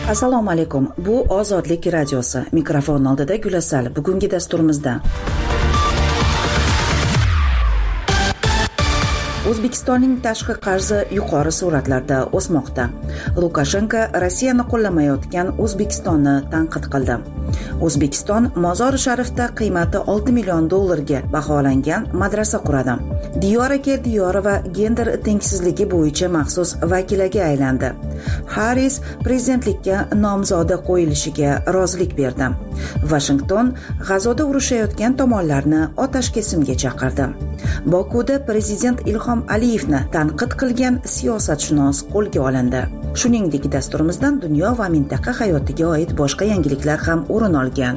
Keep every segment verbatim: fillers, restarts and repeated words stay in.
Assalomu alaykum. Bu Ozodlik radiosi. Mikrofon oldida Gulasal. Bugungi dasturimizda O'zbekistonning tashqi qarzi yuqori sur'atlarda o'smoqda. Lukashenko Rossiyani qo'llamayotgan O'zbekistonni tanqid qildi. O'zbekiston Mozori Sharifda qiymati olti million dollarga baholangan madrasa quradi. Diyora Keldiyorova gender tengsizligi bo'yicha maxsus vakiliga aylandi. Harris prezidentlikka nomzodi qo'yilishiga rozilik berdi. Washington G'azoda urushayotgan tomonlarni otashkesimga chaqirdi. Bokuda prezident Ilhom Aliyevni tanqid qilgan siyosatshunos qo'lga olindi. Shuningdek, dasturimizdan dunyo va mintaqa hayotiga oid boshqa yangiliklar ham o'rin olgan.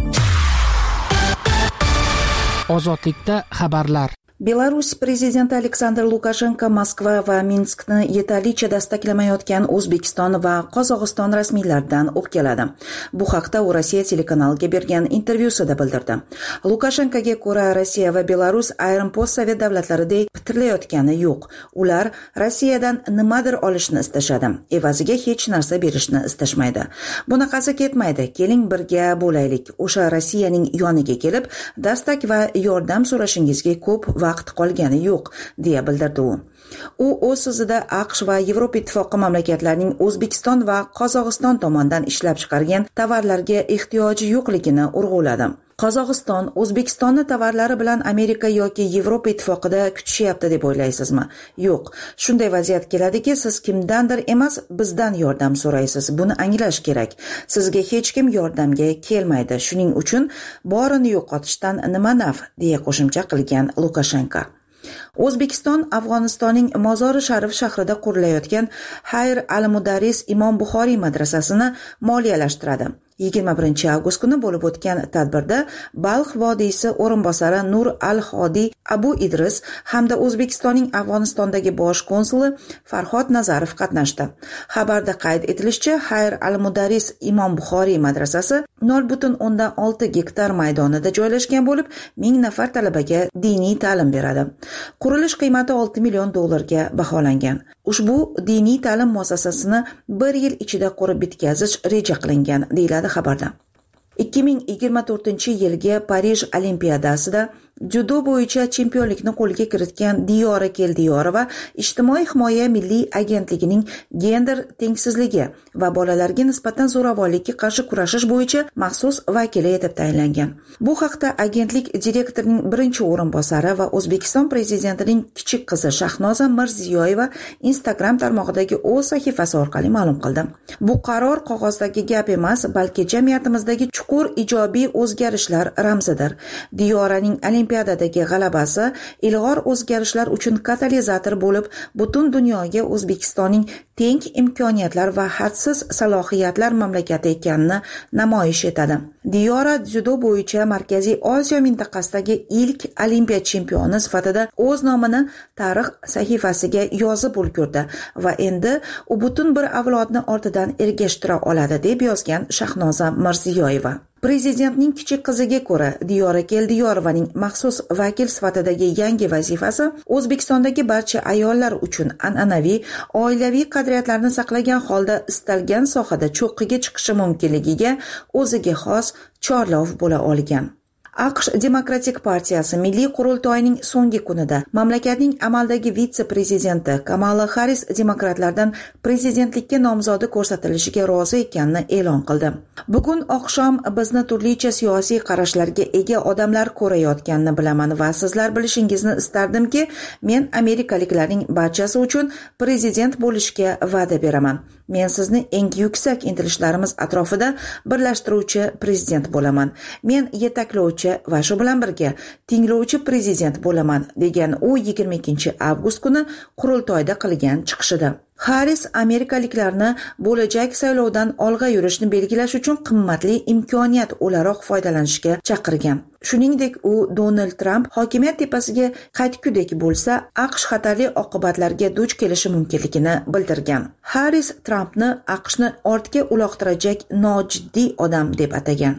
Ozodlikda xabarlar. Belarus prezidenti Aleksandr Lukashenko Moskva va Minskni yetarlicha dastaklamayotgan O'zbekiston va Qozog'iston rasmiylaridan o'pkaladi. Bu haqda u Rossiya telekanaliga bergan intervyusida bildirdi. Lukashenkoga ko'ra, Rossiya va Belarus ayrim postsovet davlatlaridek bitirilayotgani yo'q. Ular Rossiyadan nimadir olishni istashadi, evaziga hech narsa berishni istashmaydi. Bunaqasi ketmaydi. Keling birga bo'laylik. O'sha Rossiyaning yoniga kelib, dastak va yordam so'rashingizga ko'p vaqt qolgani yo'q, deya bildirdi u. U o'z so'zida AQSh va Yevropa Ittifoqi mamlakatlarining O'zbekiston va Qozog'iston tomonidan ishlab chiqargan tovarlarga ehtiyoji yo'qligini urg'uladi. Qozog'iston O'zbekistonni tovarlari bilan Amerika yoki Yevropa Ittifoqida kutishyapti deb o'ylaysizmi? Yo'q. Shunday vaziyat keladiki, siz kimdandir emas, bizdan yordam so'raysiz. Buni anglash kerak. Sizga hech kim yordamga kelmaydi. Shuning uchun borini yo'qotishdan nima naf, deya qo'shimcha qilgan Lukashenko. O'zbekiston Afg'onistonning Mozori Sharif shahrida qurilayotgan Hayr al-Mudarris Imom Buxoriy madrasasini moliyalashtiradi. yigirma birinchi avgust kuni bo'lib o'tgan tadbirda Balx vodiysi o'rinbosari Nur al-Hodi Abu Idris hamda O'zbekistonning Afg'onistondagi bosh konsuli Farhod Nazarov qatnashdi. Xabarda qayd etilishicha, Hayr al-Mudarris Imom Buxoriy madrasasi nol butun o'ndan olti gektar maydonida joylashgan bo'lib, ming nafar talabaga diniy ta'lim beradi. Qurilish qiymati olti million dollarga baholangan. Ushbu diniy ta'lim muassasasini bir yil ichida qurib bitkazish reja qilingan, deyiladi xabarda. ikki ming yigirma to'rtinchi yilgi Parij Olimpiadasida judo bo'yicha chempionlikni qo'lga kiritgan Diyora Keldiyorova Ijtimoiy himoya milliy agentligining gender tengsizligi va bolalarga nisbatan zo'ravonlikka qarshi kurashish bo'yicha maxsus vakili etib tayinlangan. Bu haqda agentlik direktorining birinchi o'rinbosari va O'zbekiston prezidentining kichik qizi Shahnoza Mirziyoyeva Instagram tarmog'idagi o'z sahifasi orqali ma'lum qildi. Bu qaror qog'ozdagi gap emas, balki jamiyatimizdagi chuqur ijobiy o'zgarishlar ramzidir. Diyoraning Olimpiadadagi g'alabasi ilg'or o'zgarishlar uchun katalizator bo'lib, butun dunyoga O'zbekistonning teng imkoniyatlar va hadsiz salohiyatlar mamlakati ekanini namoyish etadi. Diyora dzyudo bo'yicha Markaziy Osiyo mintaqasidagi ilk olimpiya chempioni sifatida o'z nomini tarix sahifasiga yozib ulgurdi va endi u butun bir avlodni ortidan ergashtira oladi, deb yozgan Shahnoza Mirziyoyeva. Prezidentning kichik qiziga ko'ra, Diyora Keldiyorovaning maxsus vakil sifatidagi yangi vazifasi O'zbekistondagi barcha ayollar uchun an'anaviy oilaviy qadriyatlarni saqlagan holda istalgan sohada cho'qqiga chiqishi mumkinligiga o'ziga xos chorlov bo'la olgan. AQSh Demokratik partiyasi milliy qurultoyining so'nggi kunida mamlakatning amaldagi vitse-prezidenti Kamala Harris demokratlardan prezidentlikka nomzodi ko'rsatilishiga rozi ekanini e'lon qildi. Bugun oqshom bizni turlicha siyosiy qarashlarga ega odamlar ko'rayotganini bilaman va sizlar bilishingizni istardimki, men amerikaliklarning barchasi uchun prezident bo'lishga va'da beraman. Men sizni eng yuksak intilishlarimiz atrofida birlashtiruvchi prezident bo'laman. Men yetaklovchi va shu bilan birga tinglovchi prezident bo'laman, degan u yigirma ikkinchi avgust kuni qurultoyda qilgan chiqishida. Harris amerikaliklarni bo'lajak saylovdan olg'a yurishni belgilash uchun qimmatli imkoniyat o'laroq foydalanishga chaqirgan. Shuningdek, u Donald Trump hokimiyat tepasiga qaytgudek bo'lsa, AQSh xatarli oqibatlarga duch kelishi mumkinligini bildirgan. Harris Trumpni AQShni ortga uloqtirajak nojiddiy odam deb atagan.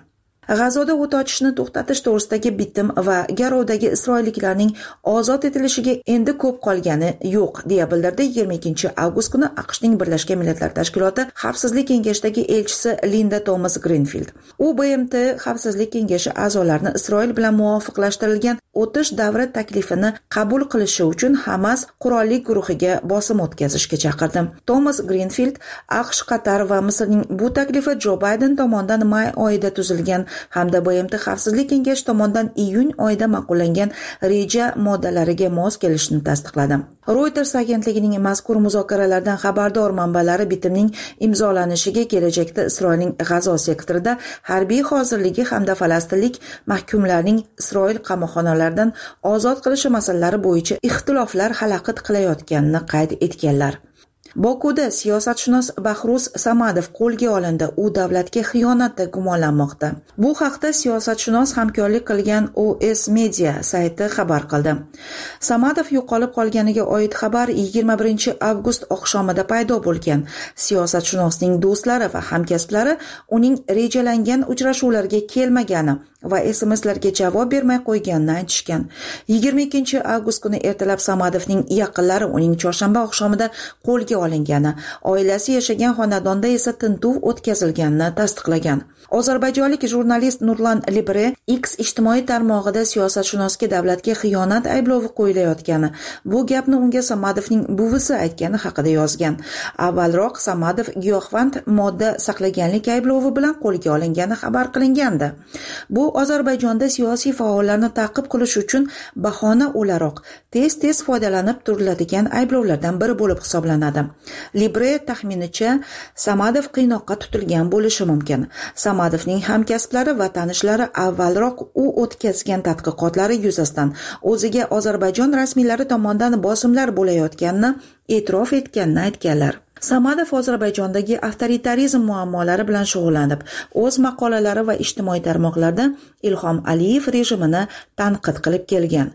G'azoda o't ochishni to'xtatish to'g'risidagi bitim va Garovdagi isroilliklarning ozod etilishiga endi ko'p qolgani yo'q, deya bildirdi yigirma ikkinchi avgust kuni AQShning Birlashgan Millatlar Tashkiloti Xavfsizlik kengashidagi elchisi Linda Thomas Greenfield. U B M T Xavfsizlik kengashi a'zolarini Isroil bilan muvofiqlashtirilgan o'tish davri taklifini qabul qilishi uchun Hamas qurolli guruhiga bosim o'tkazishga chaqirdi. Thomas Greenfield AQSh, Qatar va Misrning bu taklifi Joe Biden tomonidan may oyida tuzilgan hamda B M T Xavfsizlik kengashi tomonidan iyun oyida ma'qullangan reja moddalariga mos kelishini tasdiqladi. Reuters agentligining mazkur muzokaralardan xabardor manbalari bitimning imzolanishiga kelajakda Isroilning G'azo sektorida harbiy hozirligi hamda falastinlik mahkumlarning Isroil qamoqxonalaridan ozod qilishi masalalari bo'yicha ixtiloflar xalaqit qilayotganini qayd etganlar. Bokuda siyosatshunos Bahruz Samadov qo'lga olindi. U davlatga xiyonatda gumonlanmoqda. Bu haqda siyosatshunos hamkorlik qilgan O S Media sayti xabar qildi. Samadov yo'qolib qolganiga oid xabar yigirma birinchi avgust oqshomida paydo bo'lgan. Siyosatshunosning do'stlari va hamkasblari uning rejalangan uchrashuvlarga kelmagani va S M Slarga javob bermay qo'yganini aytishgan. yigirma ikkinchi avgust kuni ertalab Samadovning yaqinlari uning chorshanba oqshomida qo'lga olingani, oilasi yashagan xonadonda esa tintuv o'tkazilganini tasdiqlagan. Ozarbayjonlik jurnalist Nurlan Libre X ijtimoiy tarmog'ida siyosatshunosga davlatga xiyonat ayblovi qo'yilayotgani, bu gapni unga Samadovning buvisi aytgani haqida yozgan. Avvalroq Samadov giyohvand modda saqlaganlik ayblovi bilan qo'lga olingani xabar qilingandi. Bu Ozarbayjonda siyosiy faollarni ta'qib qilish uchun bahona o'laroq tez-tez foydalanib turiladigan ayblovlardan biri bo'lib hisoblanadi. Libre taxminicha Samadov qiynoqqa tutilgan bo'lishi mumkin. Samadovning hamkasblari va tanishlari avvalroq u o'tkazgan tadqiqotlari yuzasidan o'ziga Ozarbayjon rasmiylari tomonidan bosimlar bo'layotganini e'tirof etganini aytganlar. Samadov Ozarbayjondagi avtoritarizm muammolari bilan shug'ullanib, o'z maqolalari va ijtimoiy tarmoqlarda Ilhom Aliyev rejimini tanqid qilib kelgan.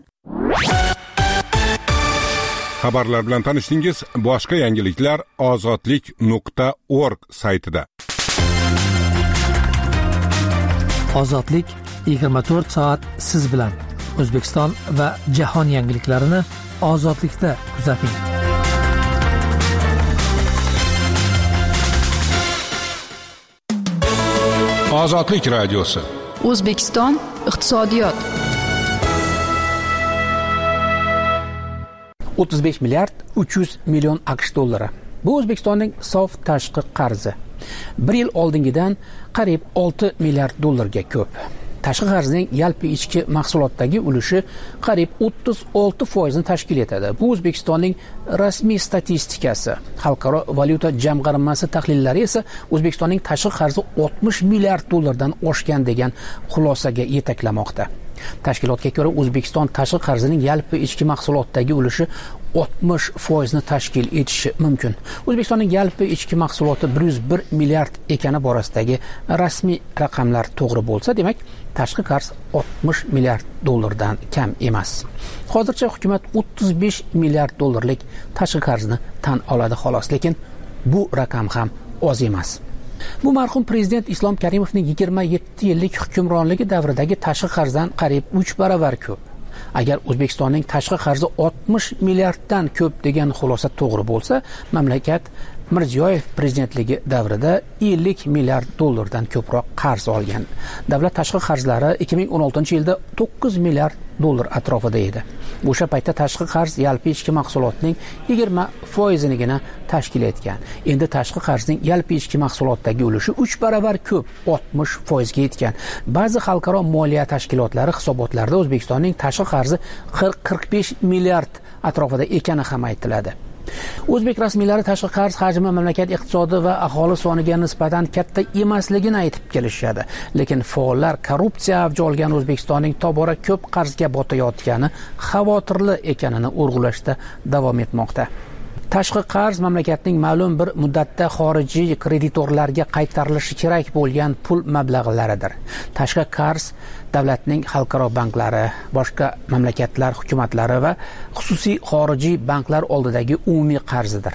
Xabarlar bilan tanishdingiz. Boshqa yangiliklar ozodlik nuqta org saytida. Ozodlik yigirma to'rt soat siz bilan. O'zbekiston va jahon yangiliklarini ozodlikda kuzating. Ozodlik radiosi. O'zbekiston iqtisodiyot. o'ttiz besh milliard uch yuz million AQSh dollari. Bu O'zbekistonning sof tashqi qarzi. bir yil oldingidan qariyb olti milliard dollarga ko'p. Tashqi qarzning yalpi ichki mahsulotdagi ulushi qariyb o'ttiz olti foizni tashkil etadi. Bu O'zbekistonning rasmiy statistikasi. Xalqaro valyuta jamg'armasi tahlillari esa O'zbekistonning tashqi qarzi oltmish milliard dollardan oshgan degan xulosaga yetaklamoqda. Tashkilotga ko'ra O'zbekiston tashqi qarzining yalpi ichki mahsulotdagi ulushi oltmish foizni tashkil etishi mumkin. O'zbekistonning yalpi ichki mahsuloti bir yuz bir milliard ekani borasidagi rasmiy raqamlar to'g'ri bo'lsa, demak, tashqi qarz oltmish milliard dollardan kam emas. Hozircha hukumat o'ttiz besh milliard dollarlik tashqi qarzni tan oladi xolos, lekin bu raqam ham oz emas. Bu marhum prezident Islom Karimovning yigirma yetti yillik hukmronligi davridagi tashqi qarzdan qariyb uch baravar ko'p. Agar O'zbekistonning tashqi qarzi oltmish milliarddan ko'p degan xulosa to'g'ri bo'lsa, mamlakat Mirziyoyev prezidentligi davrida ellik milliard dollardan ko'proq qarz olgan. Davlat tashqi qarzlari ikki ming o'n oltinchi yilda to'qqiz milliard dollar atrofida edi. O'sha paytda tashqi qarz yalpi ichki mahsulotning yigirma foizinigina tashkil etgan. Endi tashqi qarzning yalpi ichki mahsulotdagi ulushi uch baravar ko'p, oltmish foizga yetgan. Ba'zi xalqaro moliya tashkilotlari hisobotlarida O'zbekistonning tashqi qarzi qirq qirq besh milliard atrofida ekani ham aytiladi. O'zbek rasmiylari tashqi qarz hajmi mamlakat iqtisodi va aholi soniga nisbatan katta emasligini aytib kelishadi. Lekin faollar korrupsiya avj olgan O'zbekistonning tobora ko'p qarzga botayotgani xavotirli ekanini urg'ulashda davom etmoqda. Tashqi qarz mamlakatning ma'lum bir muddatda xorijiy kreditorlarga qaytarilishi kerak bo'lgan pul mablag'laridir. Tashqi qarz davlatning xalqaro banklari, boshqa mamlakatlar hukumatlari va xususiy xorijiy banklar oldidagi umumiy qarzidir.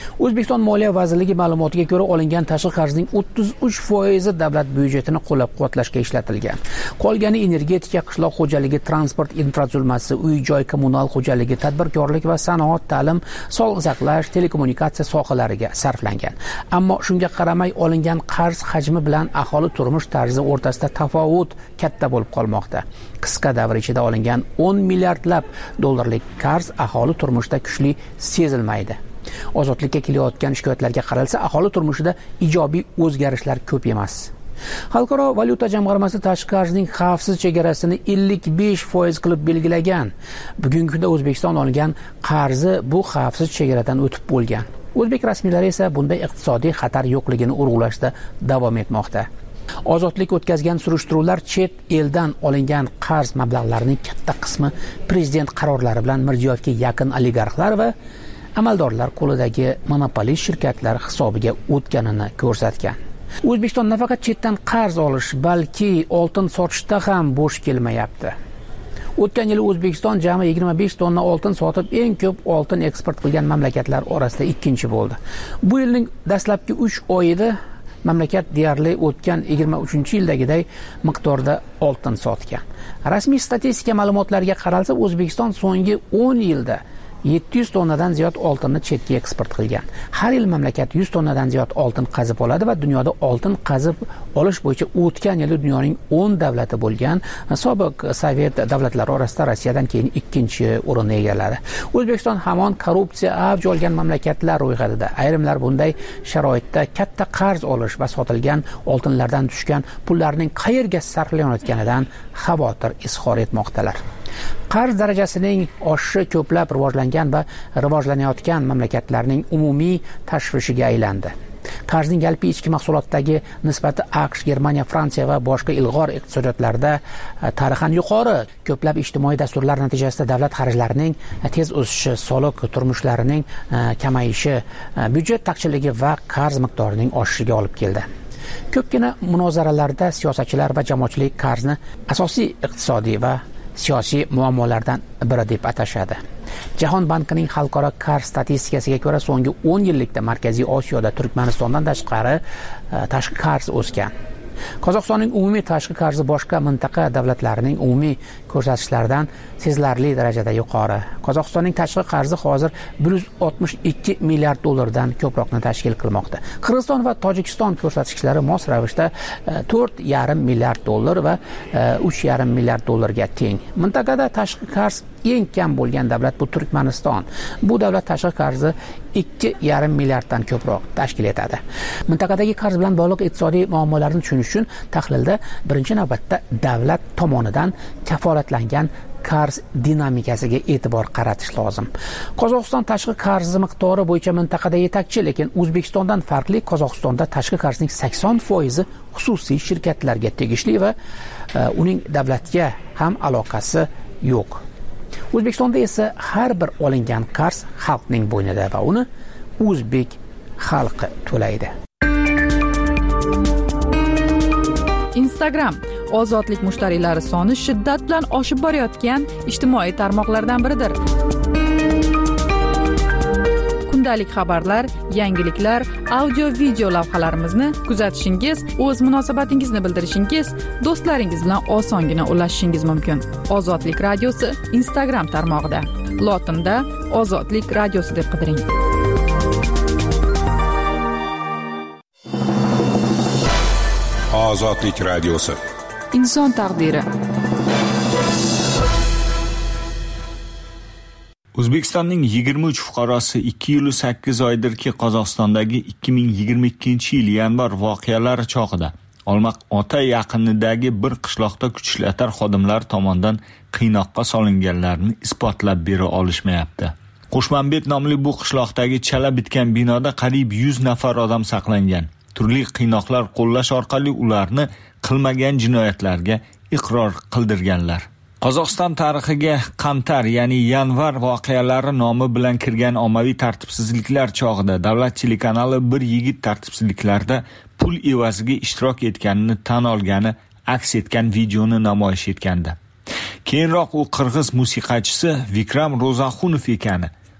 O'zbekiston Moliya vazirligi ma'lumotiga ko'ra, olingan tashqi qarzning o'ttiz uch foizi davlat byudjetini qo'llab-quvvatlashga ishlatilgan. Qolgani energetika, qishloq xo'jaligi, transport infratuzilmasi, uy-joy kommunal xo'jaligi, tadbirkorlik va sanoat, ta'lim, sog'liqni saqlash, telekommunikatsiya sohalariga sarflangan. Ammo shunga qaramay olingan qarz hajmi bilan aholi turmush tarzi o'rtasida tafovut katta bo'lib qolmoqda. Qisqa davr ichida olingan o'n milliardlab dollarlik qarz aholi turmushida kuchli sezilmaydi. Ozodlikka kelayotgan shikoyatlarga qaralsa, aholi turmushida ijobiy o'zgarishlar ko'p emas. Xalqaro valyuta jamg'armasi tashqi qarzning xavfsiz chegarasini ellik besh foiz qilib belgilagan. Bugungi kunda O'zbekiston olgan qarzi bu xavfsiz chegaradan o'tib bo'lgan. O'zbek rasmiylari esa bunday iqtisodiy xatar yo'qligini urg'ulashda davom etmoqda. Ozodlik o'tkazgan surishtiruvlar chet eldan olingan qarz mablag'larining katta qismi prezident qarorlari bilan Mirziyoyevga yaqin oligarxlar va amaldorlar qo'lidagi monopolist shirkatlar hisobiga o'tganini ko'rsatgan. O'zbekiston nafaqat chetdan qarz olish, balki oltin sotishda ham bo'sh kelmayapti. O'tgan yili O'zbekiston jami yigirma besh tonna oltin sotib, eng ko'p oltin eksport qilgan mamlakatlar orasida ikkinchi bo'ldi. Bu yilning dastlabki uch oyida mamlakat deyarli o'tgan yigirma uchinchi yildagiday miqdorda oltin sotgan. Rasmiy statistika ma'lumotlariga qaralsa, O'zbekiston so'nggi o'n yilda yetti yuz tonnadan ziyod oltinni chetga eksport qilgan. Har yil mamlakat yuz tonnadan ziyod oltin qazib oladi va dunyoda oltin qazib olish bo'yicha o'tgan yili dunyoning o'n davlati bo'lgan sobiq Sovet davlatlari orasida Rossiyadan keyin ikkinchi o'rinni egalladi. O'zbekiston hamon korrupsiya avj olgan mamlakatlar ro'yxatida. Ayrimlar bunday sharoitda katta qarz olish va sotilgan oltinlardan tushgan pullarning qayerga sarflanayotganidan xavotir izhor etmoqdalar. Qarz darajasining oshishi ko'plab rivojlangan va rivojlanayotgan mamlakatlarning umumiy tashvishiga aylandi. Qarzning yalpi ichki mahsulotdagi nisbati AQSh, Germaniya, Fransiya va boshqa ilg'or iqtisodiyotlarda tarixan yuqori. Ko'plab ijtimoiy dasturlar natijasida davlat xarajlarining tez o'sishi, soliq turmushlarining kamayishi, byudjet taqchilligi va qarz miqdorining oshishiga olib keldi. Ko'pgina munozaralarda siyosatchilar va jamoatchilik qarzni asosiy iqtisodiy va siyosiy muammolardan biri deb atashadi. Jahon bankining xalqaro qarz statistikasiga ko'ra, so'nggi o'n yillikda Markaziy Osiyoda Turkmanistondan tashqari tashqi qarz o'sgan. Qozog'istonning umumiy tashqi qarzi boshqa mintaqa davlatlarining umumiy ko'rsatkichlaridan sezilarli darajada yuqori. Qozog'istonning tashqi qarzi hozir bir yuz oltmish ikki milliard dollardan ko'proqni tashkil qilmoqda. Qirg'iziston va Tojikiston ko'rsatkichlari mos ravishda to'rt yarim milliard dollar va uch yarim milliard dollarga teng. Mintaqada tashqi qarz eng kam bo'lgan davlat bu Turkmaniston. Bu davlat tashqi qarzi ikki yarim milliarddan ko'proq tashkil etadi. Mintaqadagi qarz bilan bog'liq iqtisodiy muammolarni tushunish uchun tahlilda birinchi navbatda davlat tomonidan kafolatlangan qarz dinamikasiga e'tibor qaratish lozim. Qozog'iston tashqi qarzi miqdori bo'yicha mintaqada yetakchi, lekin O'zbekistondan farqli Qozog'istonda tashqi qarzning sakson foizi xususiy shirkatlarga tegishli va uh, uning davlatga ham aloqasi yo'q. O'zbekistonda esa har bir olingan qarz xalqning bo'ynida va uni o'zbek xalqi to'laydi. Instagram ozodlik mushtariylari soni shiddat bilan oshib borayotgan ijtimoiy tarmoqlardan biridir. Kundalik xabarlar, yangiliklar, audio-video lavhalarimizni kuzatishingiz, o'z munosabatingizni bildirishingiz, do'stlaringiz bilan osongina ulashishingiz mumkin. Ozodlik radiosi Instagram tarmog'ida. Lotinda Ozodlik radiosi deb qidiring. Ozodlik radiosi. Inson taqdiri. O'zbekistonning yigirma uch fuqarosi ikki yil sakkiz oydirki Qozog'istondagi ikki ming yigirma ikkinchi yil yanvar voqealari chog'ida Olmaqota yaqinidagi bir qishloqda kuchishlar xodimlar tomonidan qiynoqqa solinganlarini isbotlab bera olishmayapti. Qo'shmanbet nomli bu qishloqdagi chala bitgan binoda qariyb yuz nafar odam saqlangan. Turli qiynoqlar qo'llash orqali ularni qilmagan jinoyatlarga iqror qildirganlar. Qozog'iston tarixiga Qamtar, ya'ni yanvar voqealari nomi bilan kirgan ommaviy tartibsizliklar chog'ida davlat telekanali bir yigit tartibsizliklarda pul evaziga ishtirok etganini tan olgani aks etgan videoni namoyish etgandi. Keyinroq u qirg'iz musiqachisi Vikram Ro'zaxunov ekani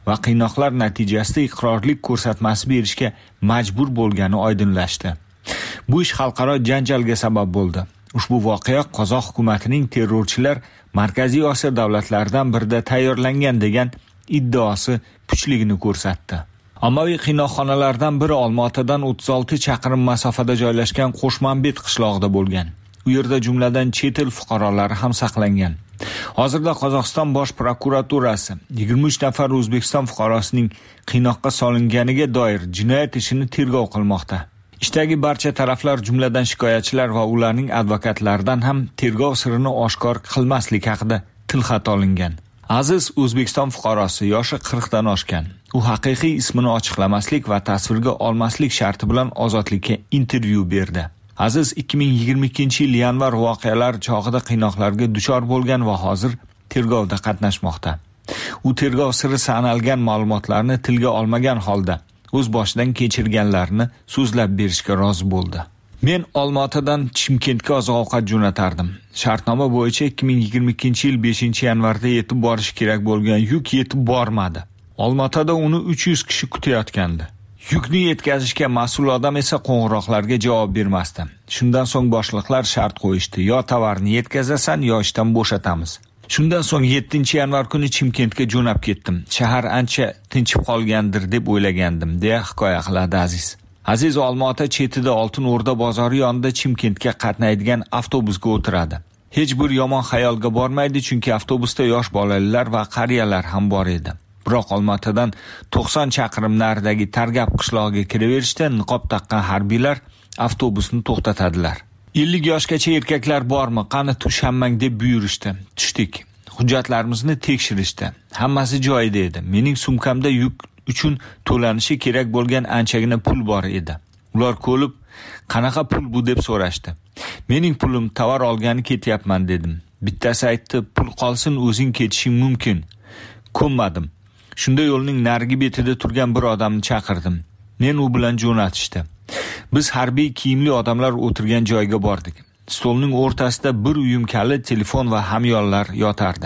va qiynoqlar natijasida iqrorlik ko'rsatmasi berishga majbur bo'lgani oydinlashdi. Bu ish xalqaro janjalga sabab bo'ldi. Ushbu voqea Qozoq hukumatining terrorchilar Markaziy Osiyo davlatlaridan birida tayyorlangan degan iddaosi kuchligini ko'rsatdi. Ommaviy qiynoqxonalardan biri Olmaotadan o'ttiz olti chaqirim masofada joylashgan Qo'shmanbet qishlog'ida bo'lgan. U yerda jumladan chet el fuqarolari ham saqlangan. Hozirda Qozog'iston bosh prokuraturasi yigirma uch nafar O'zbekiston fuqarosining qiynoqqa solinganiga doir jinoyat ishini tergov qilmoqda. Ishdagi barcha taraflar, jumladan shikoyatchilar va ularning advokatlaridan ham tergov sirini oshkor qilmaslik haqida tilxat olingan. Aziz O'zbekiston fuqarosi yoshi qirq dan oshgan. U haqiqiy ismini ochiqlamaslik va tasvirga olmaslik sharti bilan ozodlikka intervyu berdi. Aziz ikki ming yigirma ikkinchi yil yanvar voqealar chog'ida qiynoqlarga duchor bo'lgan va hozir tergovda qatnashmoqda. U tergov siri sanalgan ma'lumotlarni tilga olmagan holda o'z boshidan kechirganlarini so'zlab berishga rozi bo'ldi. Men Olmaotadan Chimkentga oziq-ovqat jo'natardim. Shartnoma bo'yicha ikki ming yigirma ikkinchi yil beshinchi yanvarda yetib borish kerak bo'lgan yuk yetib bormadi. Olmaotada uni uch yuz kishi kutayotgandi. Yukni yetkazishga mas'ul odam esa qo'ng'iroqlarga javob bermasdi. Shundan so'ng boshliqlar shart qo'yishdi: yo tovarni yetkazasan, yo ishdan bo'shatamiz. Shundan so'ng yettinchi yanvar kuni Chimkentga jo'nab ketdim. Shahar ancha tinchib qolgandir deb o'ylagandim, deya hikoya qiladi Aziz. Aziz Olmaota chetida Oltin O'rda bozori yonida Chimkentga qatnaydigan avtobusga o'tiradi. Hech bir yomon xayolga bormaydi, chunki avtobusda yosh bolalar va qariyalar ham bor edi. Biroq Olmaotadan to'qson chaqirim naridagi Targab qishlog'iga kiraverishda niqob taqqan harbiylar avtobusni to'xtatadilar. ellik yoshgacha erkaklar bormi, qani tush hammang deb buyurishdi. Tushdik. Hujjatlarimizni tekshirishdi. Hammasi joyida edi. Mening sumkamda yuk uchun to'lanishi kerak bo'lgan anchagina pul bor edi. Ular ko'lib, qanaqa pul bu deb so'rashdi. Mening pulim, tovar olgani ketyapman dedim. Bittasi aytdi, pul qolsin, o'zing ketishing mumkin. Ko'nmadim. Shunda yo'lning narigi betida turgan bir odamni chaqirdim. Men u bilan jo'natishdi. Biz harbiy kiyimli odamlar o'tirgan joyga bordik. Stolning o'rtasida bir uyum kalit, telefon va hamyonlar yotardi.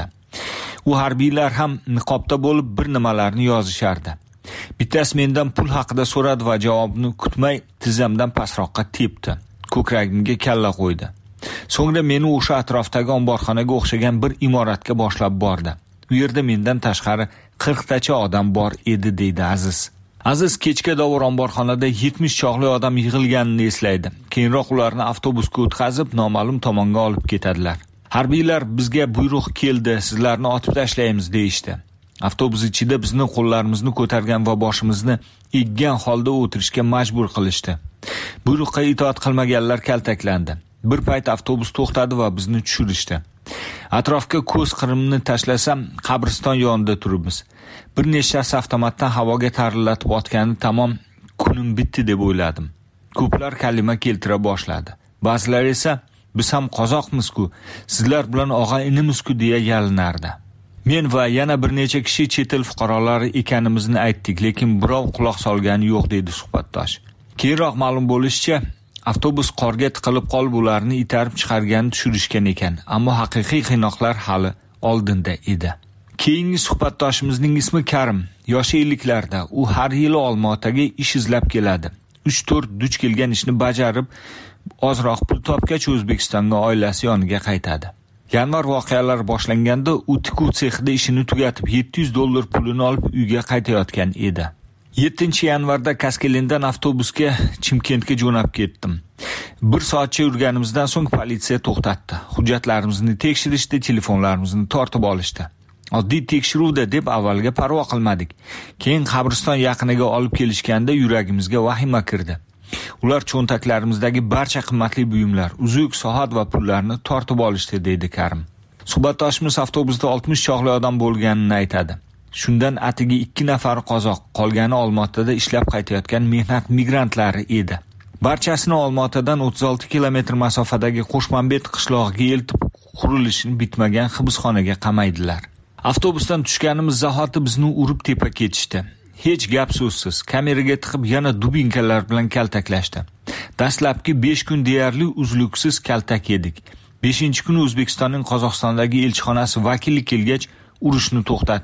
U harbiylar ham niqobda bo'lib bir nimalarni yozishardi. Bittasi mendan pul haqida so'radi va javobni kutmay tizzamdan pastroqqa tepdi. Ko'kragimga kalla qo'ydi. So'ngra meni o'sha atrofdagi omborxonaga o'xshagan bir imoratga boshlab bordi. U yerda mendan tashqari qirqtacha odam bor edi, deydi Aziz. Aziz kechga dovur omborxonada yetmish choqli odam yig'ilganini eslaydi. Keyinroq ularni avtobusga o'tkazib noma'lum tomonga olib ketadilar. Harbiylar bizga buyruq keldi, sizlarni otib tashlaymiz deyishdi. Avtobus ichida bizni qo'llarimizni ko'targan va boshimizni eggan holda o'tirishga majbur qilishdi. Buyruqqa itoat qilmaganlar kaltaklandi. Bir payt avtobus to'xtadi va bizni tushirishdi. Atrofga ko'z qirimni tashlasam, qabriston yonida turibmiz. Bir nechtasi avtomatdan havoga tarillatib otgani tamom, kunim bitdi deb o'yladim. Ko'plar kalima keltira boshladi. Ba'zilar esa biz ham qozoqmiz-ku, sizlar bilan og'a-inimizku deya yalinardi. Men va yana bir necha kishi chet el fuqarolari ekanimizni aytdik, lekin birov quloq solgani yo'q, deydi suhbatdosh. Keyinroq ma'lum bo'lishicha, avtobus qorga tiqilib qolib ularni itarib chiqargani tushirishgan ekan, ammo haqiqiy qiynoqlar hali oldinda edi. Keyingi suhbatdoshimizning ismi Karim, yoshi elliklarda. U har yili Olmaotaga ish izlab keladi. uch to'rt duch kelgan ishni bajarib, ozroq pul topgach O'zbekistonga oilasi yoniga qaytadi. Yanvar voqealar boshlanganda u tikuv sexida ishini tugatib yetti yuz dollar pulini olib uyga qaytayotgan edi. yettinchi yanvarda Kaskelindan avtobusga Chimkentga jo'nab ketdim. Bir soatcha yurganimizdan so'ng politsiya to'xtatdi. Hujjatlarimizni tekshirishdi, telefonlarimizni tortib olishdi. Oddiy tekshiruvda deb avvalga parvo qilmadik. Keyin qabriston yaqiniga olib kelishganda yuragimizga vahima kirdi. Ular cho'ntaklarimizdagi barcha qimmatli buyumlar, uzuk, soat va pullarni tortib olishdi, deydi Karim. Suhbatdoshimiz avtobusda oltmish choqli odam bo'lganini aytadi. Shundan atigi ikki nafar qozoq, qolgani Olmaotada ishlab qaytayotgan mehnat migrantlari edi. Barchasini Olmaotadan o'ttiz olti kilometr masofadagi Qo'shmanbet qishlog'iga eltib, qurilishini bitmagan hibsxonaga qamaydilar. Avtobusdan tushganimiz zahoti bizni urib tepa ketishdi. Hech gap so'zsiz, kameraga tiqib yana dubinkalar bilan kaltaklashdi. Dastlabki besh kun deyarli uzluksiz kaltak yedik. beshinchi kuni O'zbekistonning Qozog'istondagi elchixonasi vakili kelgach, urushni to'xtatishdi.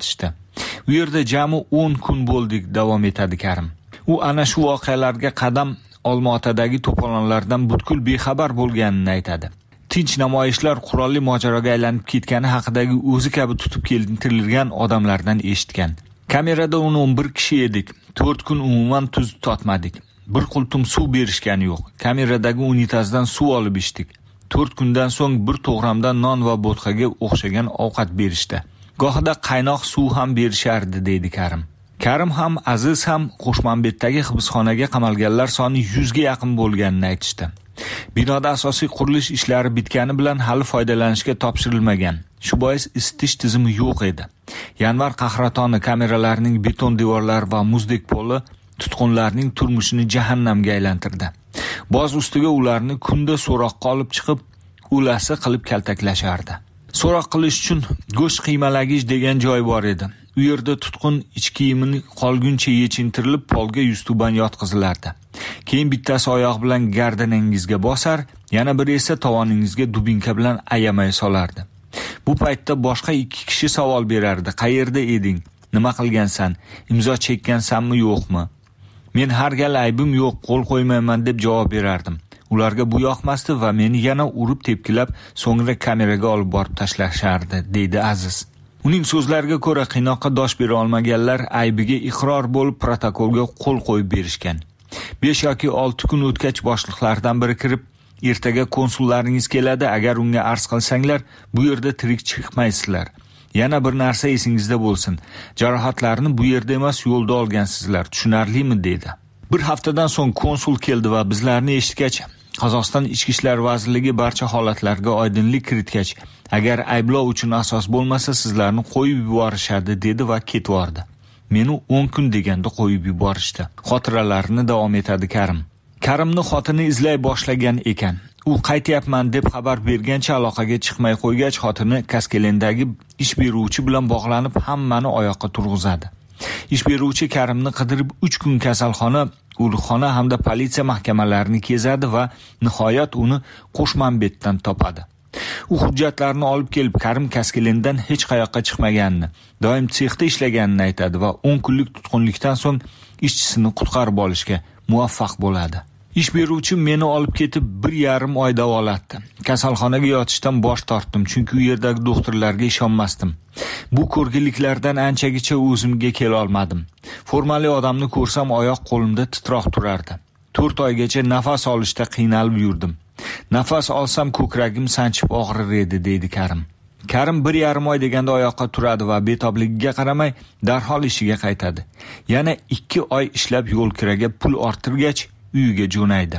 U yerda jami o'n kun bo'ldik, davom etadi Karim. U ana shu voqealarga qadam Olmaotadagi to'polonlardan butkul bexabar bo'lganini aytadi. Tinch namoyishlar qurolli mojaroga aylanib ketgani haqidagi o'zi kabi tutib keltirilgan odamlardan eshitgan. Kamerada o'n o'n bir kishi edik. to'rt kun umuman tuz totmadik. Bir qultum suv berishgani yo'q. Kameradagi unitazdan suv olib ichdik. to'rt kundan so'ng bir to'g'ramdan non va bo'tqaga o'xshagan ovqat berishdi. Gohida qaynoq suv ham berishardi, deydi Karim. Karim ham, Aziz ham Qo'shmanbetdagi hibsxonaga qamalganlar soni yuzga yaqin bo'lganini aytishdi. Binoda asosiy qurilish ishlari bitgani bilan hali foydalanishga topshirilmagan. Shu bois isitish tizimi yo'q edi. Yanvar qahratoni kameralarining beton devorlari va muzdek poli tutqunlarning turmushini jahannamga aylantirdi. Boz ustiga ularni kunda so'roqqa olib chiqib, ulasi qilib kaltaklashardi. So'roq qilish uchun go'sht qiymalagich degan joy bor edi. U yerda tutqun ich kiyimini qolguncha yechintirilib, polga yuztuban yotqizilardi. Keyin bittasi oyoq bilan gardaningizga bosar, yana biri esa tovoningizga dubinka bilan ayamay solardi. Bu paytda boshqa ikki kishi savol berardi. Qayerda eding? Nima qilgansan? Imzo chekkansanmi, yo'qmi? Men har gal aybim yo'q, qo'l qo'ymayman deb javob berardim. Ularga bu yoqmasdi va meni yana urib tepkilab, so'ngra kameraga olib borib tashlashardi, deydi Aziz. Uning so'zlariga ko'ra, qiynoqqa dosh bera olmaganlar aybiga iqror bo'lib protokolga qo'l qo'yib berishgan. besh yoki olti kun o'tgach boshliqlardan biri kirib, ertaga konsullaringiz keladi, agar unga arz qilsanglar, bu yerda tirik chiqmaysizlar. Yana bir narsa esingizda bo'lsin. Jarohatlarni bu yerda emas, yo'lda olgansizlar. Tushunarlimi, dedi. Bir haftadan so'ng konsul keldi va bizlarni eshitgach, Qozog'iston Ichki ishlar vazirligi barcha holatlarga oydinlik kiritgach, agar ayblov uchun asos bo'lmasa, sizlarni qo'yib yuborishadi, dedi va ketvordi. Meni o'n kun deganda qo'yib yuborishdi. Xotiralarini davom etadi Karim. Karimni xotini izlay boshlagan ekan. U qaytyapman deb xabar bergancha aloqaga chiqmay qo'ygach, xotini Kaskelendagi ish beruvchi bilan bog'lanib hammani oyoqqa turg'izadi. Ish beruvchi Karimni qidirib uch kun kasalxona, urxona hamda politsiya mahkamalarini kezadi va nihoyat uni Qo'shmanbetdan topadi. U hujjatlarni olib kelib, Karim Kaskelendan hech qayoqqa chiqmaganini, doim sexda ishlaganini aytadi va o'n kunlik tutqunlikdan so'ng ishchisini qutqarib olishga muvaffaq bo'ladi. Ish beruvchi meni olib ketib bir yarim oy davolatdi. Kasalxonaga yotishdan bosh tortdim, chunki u yerdagi doktorlarga ishonmasdim. Bu ko'rgiliklardan anchagacha o'zimga kela olmadim. Formali odamni ko'rsam oyoq qo'limda titroq turardi. to'rt oygacha nafas olishda qiynalib yurdim. Nafas olsam ko'kragim sanchib og'rir edi, deydi Karim. Karim bir yarim oy deganda oyoqqa turadi va betobligiga qaramay darhol ishiga qaytadi. Yana ikki oy ishlab yo'l kiraga pul orttirgach, uyiga jo'naydi.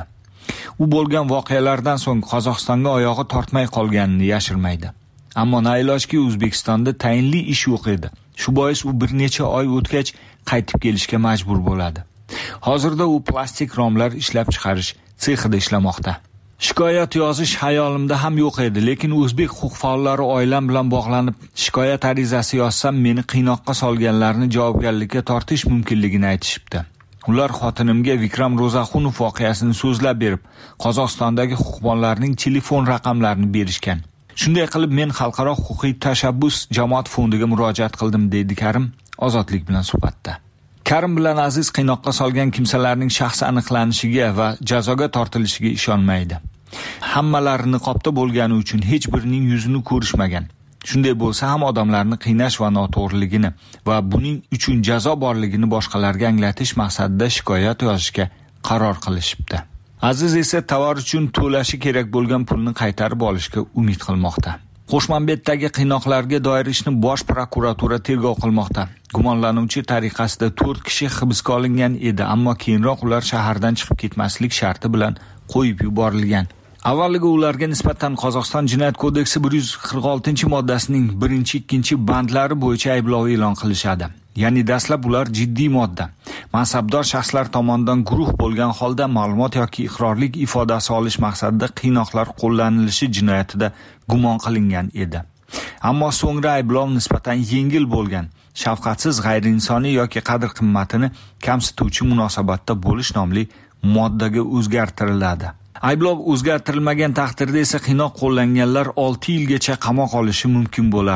U bo'lgan voqealardan so'ng Qozog'istonga oyog'i tortmay qolganini yashirmaydi. Ammo nailojki O'zbekistonda tayinli ish yo'q edi. Shu bois u bir necha oy o'tgach qaytib kelishga majbur bo'ladi. Hozirda u plastik romlar ishlab chiqarish sexida ishlamoqda. Shikoyat yozish hayolimda ham yo'q edi, lekin o'zbek huquq faollari oilam bilan bog'lanib, shikoyat arizasi yozsam meni qiynoqqa solganlarni javobgarlikka tortish mumkinligini aytishibdi. Ular xotinimga Vikram Ro'zaxunov voqeasini so'zlab berib, Qozog'istondagi huquqbonlarning telefon raqamlarini berishgan. Shunday qilib men xalqaro huquqiy tashabbus jamoat fondiga murojaat qildim, deydi Karim Ozodlik bilan suhbatda. Karim bilan Aziz qiynoqqa solgan kimsalarning shaxsi aniqlanishiga va jazoga tortilishiga ishonmaydi. Hammalari niqobda bo'lgani uchun hech birining yuzini ko'rishmagan. Shunday bo'lsa ham odamlarni qiynash va noto'g'riligini va buning uchun jazo borligini boshqalarga anglatish maqsadida shikoyat yozishga qaror qilishibdi. Aziz esa tovar uchun to'lashi kerak bo'lgan pulni qaytarib olishga umid qilmoqda. Qo'shmanbetdagi qiynoqlarga doir ishni bosh prokuratura tergov qilmoqda. Gumonlanuvchi tariqasida to'rt kishi hibsga olingan edi, ammo keyinroq ular shahardan chiqib ketmaslik sharti bilan qo'yib yuborilgan. Avvaliga ularga nisbatan Qozog'iston Jinoyat kodeksi bir yuz qirq oltinchi moddasining birinchi ikkinchi bandlari bo'yicha ayblov e'lon qilishadi. Ya'ni dastlab ular jiddiy modda, mansabdor shaxslar tomonidan guruh bo'lgan holda ma'lumot yoki iqrorlik ifodasi olish maqsadida qiynoqlar qo'llanilishi jinoyatida gumon qilingan edi. Ammo so'ngra ayblov nisbatan yengil bo'lgan, shafqatsiz, g'ayriinsoniy yoki qadr-qimmatini kamsituvchi munosabatda bo'lish nomli moddaga o'zgartiriladi. Ayblov o'zgartirilmagan taqdirda esa qiynoq qo'llanganlar olti yilgacha qamoq olishi mumkin bo'lardi.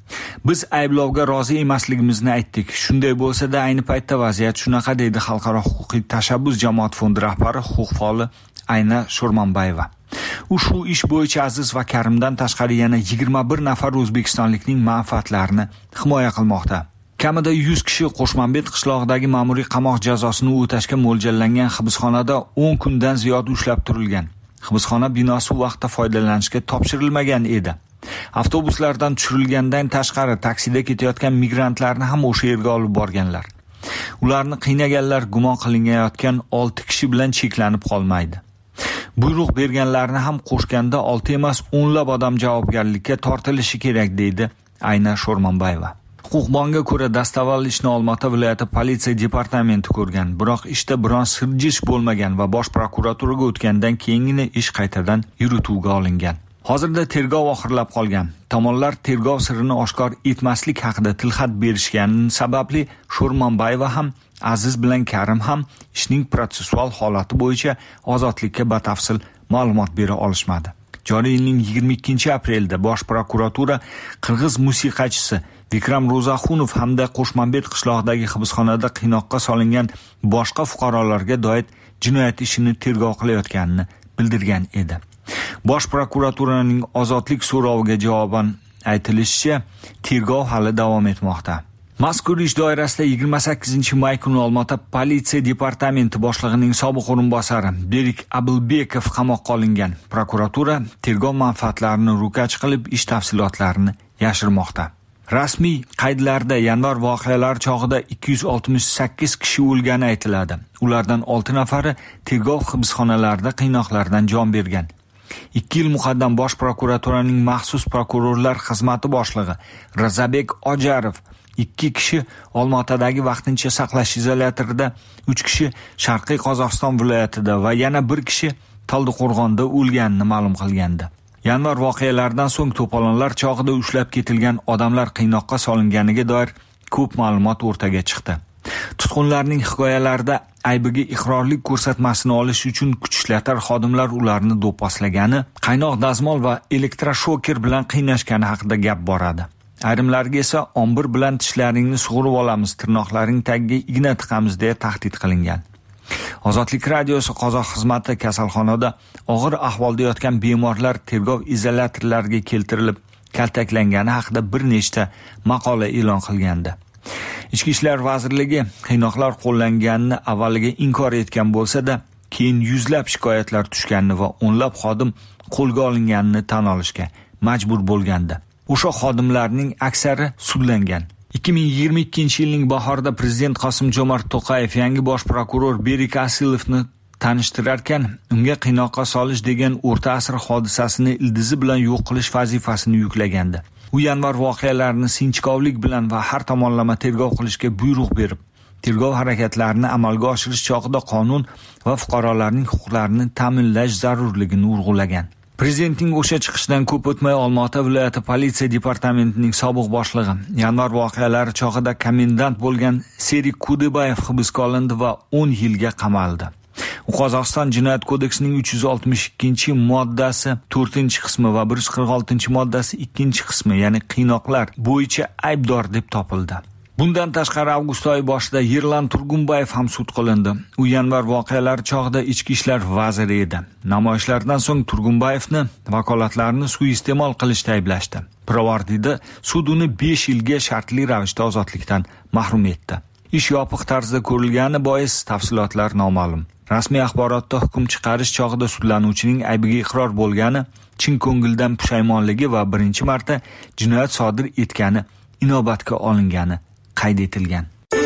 Biz ayblovga rozi emasligimizni aytdik. Shunday bo'lsa-da, ayni paytda vaziyat shunaqa, deydi Xalqaro huquqiy tashabbus jamoat fondi rahbari, huquq faoli Ayna Sho'rmonbayeva. U shu ish bo'yicha Aziz va Karimdan tashqari yana yigirma bir nafar o'zbekistonlikning manfaatlarini himoya qilmoqda. Kamida yuz kishi Qo'shmanbet qishlog'idagi ma'muriy qamoq jazosini o'tashga mo'ljallangan hibsxonada o'n kundan ziyod ushlab turilgan. Hibsxona binosi vaqtda foydalanishga topshirilmagan edi. Avtobuslardan tushirilgandan tashqari taksida ketayotgan migrantlarni ham o'sha yerga olib borganlar. Ularni qiynaganlar gumon qilinayotgan olti kishi bilan cheklanib qolmaydi. Buyruq berganlarni ham qo'shganda olti emas, o'nlab odam javobgarlikka tortilishi kerak, deydi Ayna Sho'rmonbayeva. Huquqbonga ko'ra, dastavval ishni Olmaota viloyati politsiya departamenti ko'rgan, biroq ishda biron sirjish bo'lmagan va bosh prokuraturaga o'tgandan keyingina ish qaytadan yurituvga olingan. Hozirda tergov oxirlab qolgan. Tomonlar tergov sirini oshkor etmaslik haqida tilxat berishgani sababli Sho'rmonbayeva ham, Aziz bilan Karim ham ishning protsessual holati bo'yicha ozodlikka batafsil ma'lumot bera olishmadi. Joriy yilning yigirma ikkinchi aprelda bosh prokuratura qirg'iz musiqachisi Vikram Ro'zaxunov hamda Qo'shmanbet qishlog'idagi hibsxonada qiynoqqa solingan boshqa fuqarolarga doir jinoyat ishini tergov qilayotganini bildirgan edi. Bosh prokuraturaning ozodlik so'roviga javoban aytilishicha, tergov hali davom etmoqda. Mazkur ish doirasida yigirma sakkizinchi may kuni Olmaota politsiya departamenti boshlig'ining sobiq o'rinbosari Berik Abilbekov qamoqqa olingan. Prokuratura tergov manfaatlarini ro'kach qilib, ish tafsilotlarini yashirmoqda. Rasmiy qaydlarda yanvar voqealari chog'ida ikki yuz oltmish sakkiz kishi o'lgani aytiladi. Ulardan olti nafari tergov hibsxonalarida qiynoqlardan jon bergan. ikki yil muqaddam bosh prokuraturaning maxsus prokurorlar xizmati boshlig'i Razabek Ojarov ikki kishi Olmaotadagi vaqtincha saqlash izolyatorida, uch kishi Sharqiy Qozog'iston viloyatida va yana bir kishi Taldiqo'rg'onda o'lganini ma'lum qilgandi. Yanvar voqealaridan so'ng to'polonlar chog'ida ushlab ketilgan odamlar qiynoqqa solinganiga doir ko'p ma'lumot o'rtaga chiqdi. Tutqunlarning hikoyalarida aybiga iqrorlik ko'rsatmasini olish uchun kuch ishlatar xodimlar ularni do'pposlagani, qaynoq dazmol va elektroshoker bilan qiynashgani haqida gap boradi. Ayrimlarga esa ombir bilan tishlaringni sug'urib olamiz, tirnoqlaring tagiga igna tiqamiz deya tahdid qilingan. Ozodlik radiosi qozoq xizmati kasalxonada og'ir ahvolda yotgan bemorlar tergov izolyatorlariga keltirilib kaltaklangani haqida bir nechta maqola e'lon qilgandi. Ichki ishlar vazirligi qiynoqlar qo'llanganini avvaliga inkor etgan bo'lsa-da, keyin yuzlab shikoyatlar tushganini va o'nlab xodim qo'lga olinganini tan olishga majbur bo'lgandi. O'sha xodimlarning aksari sudlangan. ikki ming yigirma ikkinchi yilning bahorida prezident Qosim-Jomart To'qayev yangi bosh prokuror Berik Asilovni tanishtirarkan, unga qiynoqqa solish degan o'rta asr hodisasini ildizi bilan yo'q qilish vazifasini yuklagandi. U yanvar voqealarini sinchkovlik bilan va har tomonlama tergov qilishga buyruq berib, tergov harakatlarini amalga oshirish chog'ida qonun va fuqarolarning huquqlarini ta'minlash zarurligini urg'ulagan. Prezidentning o'sha chiqishidan ko'p o'tmay Olmaota viloyati politsiya departamentining sobiq boshlig'i yanvar voqealari chog'ida komendant bo'lgan Serik Kudebayev hibsga olindi va o'n yilga qamaldi. U Qozog'iston Jinoyat kodeksining uch yuz oltmish ikkinchi moddasi to'rtinchi qismi va bir yuz qirq oltinchi moddasi ikkinchi qismi, ya'ni qiynoqlar bo'yicha aybdor deb topildi. Bundan tashqari avgust oyi boshida Yerlan Turgunbayev ham sud qilindi. U yanvar voqealari chog'ida ichki ishlar vaziri edi. Namoyishlardan so'ng Turgunbayevni vakolatlarini suiiste'mol qilishda ayblashdi. Pirovardida sud uni besh yilga shartli ravishda ozodlikdan mahrum etdi. Ish yopiq tarzda ko'rilgani bois tafsilotlar noma'lum. Rasmiy axborotda hukm chiqarish chog'ida sudlanuvchining aybiga iqror bo'lgani, chin ko'ngildan pushaymonligi va birinchi marta jinoyat sodir etgani inobatga olingani qayd etilgan.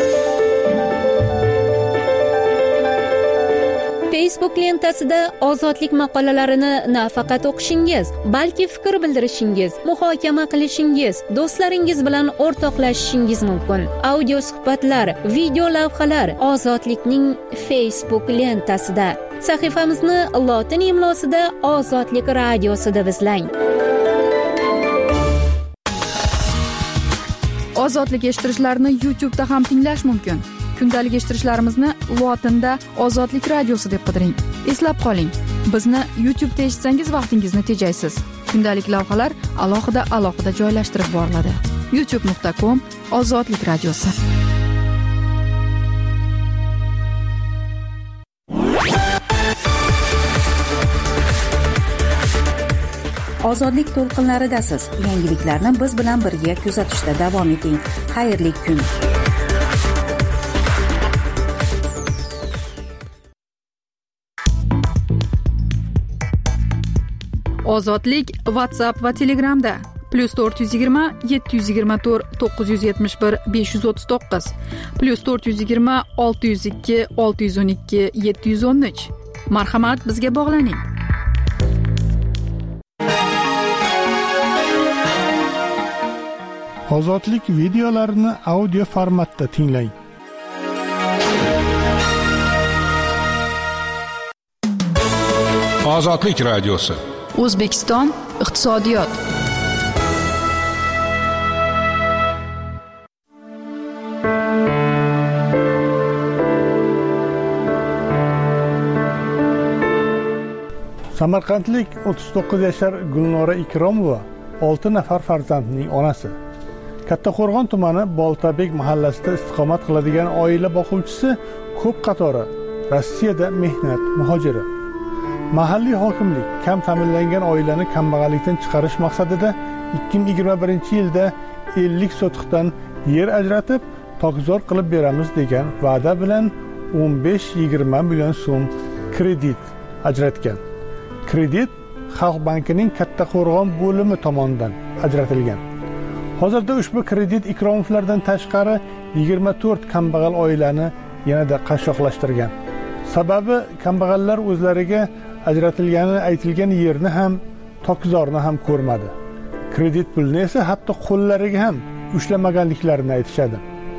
Facebook lentasida ozodlik maqolalarini nafaqat o'qishingiz, balki fikr bildirishingiz, muhokama qilishingiz, do'stlaringiz bilan o'rtoqlashishingiz mumkin. Audio suhbatlar, video lavhalar Ozodlikning Facebook lentasida. Sahifamizni lotin imlosida Ozodlik radiosida izlang. Ozodlik eshittirishlarni YouTube'da ham tinglash mumkin. Kundalik eshittirishlarimizni lotinda Ozodlik radiosi deb qidiring. Eslab qoling, bizni YouTube'da eshitsangiz vaqtingizni tejaysiz. Kundalik lavhalar alohida-alohida joylashtirib boriladi. youtube nuqta com ozodlik radiosi. Ozodlik to'lqinlaridasiz. Yangiliklarni biz bilan birga kuzatishda davom eting. Xayrli kun. Ozodlik WhatsApp va Telegramda plus to'rt yuz yigirma yetti yuz yigirma to'rt to'qqiz yuz yetmish bir besh yuz o'ttiz to'qqiz plus to'rt yuz yigirma olti yuz ikki olti yuz o'n ikki yetti yuz o'n uch. Marhamat, bizga bog'laning. Ozodlik videolarini audio formatda tinglang. Ozodlik radiosi. O'zbekiston iqtisodiyot. Samarqandlik o'ttiz to'qqiz yashar Gulnora Ikromova olti nafar farzandning onasi. Kattaqo'rg'on tumani Boltabek mahallasida istiqomat qiladigan oila boquvchisi ko'p qatori Rossiyada mehnat muhojiri. Mahalliy hokimlik kam ta'minlangan oilani kambag'allikdan chiqarish maqsadida ikki ming yigirma birinchi yilda ellik sotixdan yer ajratib, tokzor qilib beramiz degan va'da bilan o'n besh yigirma million so'm kredit ajratgan. Kredit Xalq bankining Kattaqo'rg'on bo'limi tomonidan ajratilgan. Hozirda ushbu kredit Ikromovlardan tashqari yigirma to'rt kambag'al oilani yanada qashshoqlashtirgan. Sababi kambag'allar o'zlariga ajratilgani aytilgan yerni ham, tokzorni ham ko'rmadi. Kredit pulni esa hatto qo'llariga ham ushlamaganliklarini aytishadi.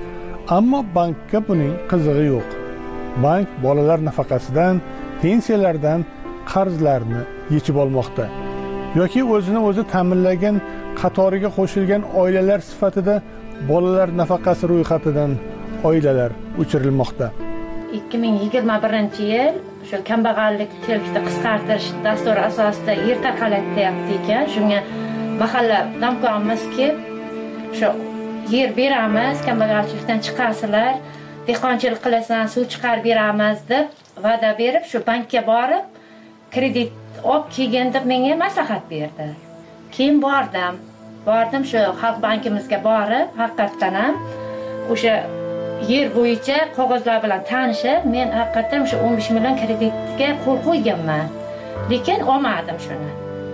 Ammo bankka buning qizig'i yo'q. Bank bolalar nafaqasidan, pensiyalardan qarzlarni yechib olmoqda. Yoki o'zini o'zi ta'minlagan qatoriga qo'shilgan oilalar sifatida bolalar nafaqasi ro'yxatidan oilalar o'chirilmoqda. ikki ming yigirma birinchi yil shu kambag'allik chelakda qisqartirish dasturi asosida yer tarqalyapti ekan. Shunga mahalla hamkorimiz-ki, shu yer beramiz, kambag'alchilikdan chiqasizlar, dehqonchilik qilasan, suv chiqarib beramiz deb va'da berib, shu bankka borib kredit olib kelgan deb menga maslahat berdi. Keyin bordim. Bordim shu Xalq bankimizga borib, haqiqatan ham o'sha yer bo'yicha qog'ozlar bilan tanishib, men haqiqatan o'sha o'n besh million kreditga qo'l qo'yganman. Lekin olmadim shuni.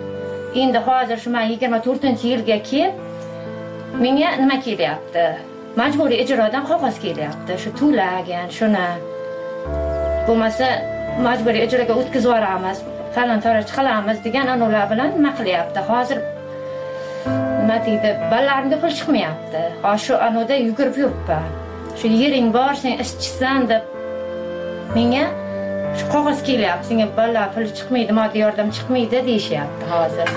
Endi hozir shu men yigirma to'rtinchi yilga kelib, menga nima kelyapti? Majburiy ijrodan qog'oz kelyapti. Shu to'lagan, shuni bo'lmasa majburiy ijroga o'tkazib yuboramiz, falon taraj qilamiz degan anolar bilan nima qilyapti? Hozir nima deydi? Balalarimga pul chiqmayapti. Hozir shu anoda yugurib yuribman. Shu yering bor, sen ishchisan deb menga shu qog'oz kelyapti. Senga balalar puli chiqmaydi, moddiy yordam chiqmaydi deyishyapti hozir.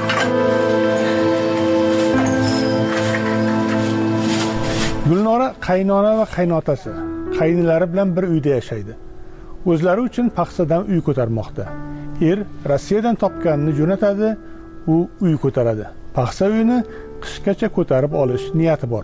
Gulnora qaynona va qaynotasi, qaynilari bilan bir uyda yashaydi. O'zlari uchun paxsadan uy ko'tarmoqda. Er Rossiyadan topganini jo'natadi, u uy ko'taradi. Paxsa uyini qishgacha ko'tarib olish niyati bor.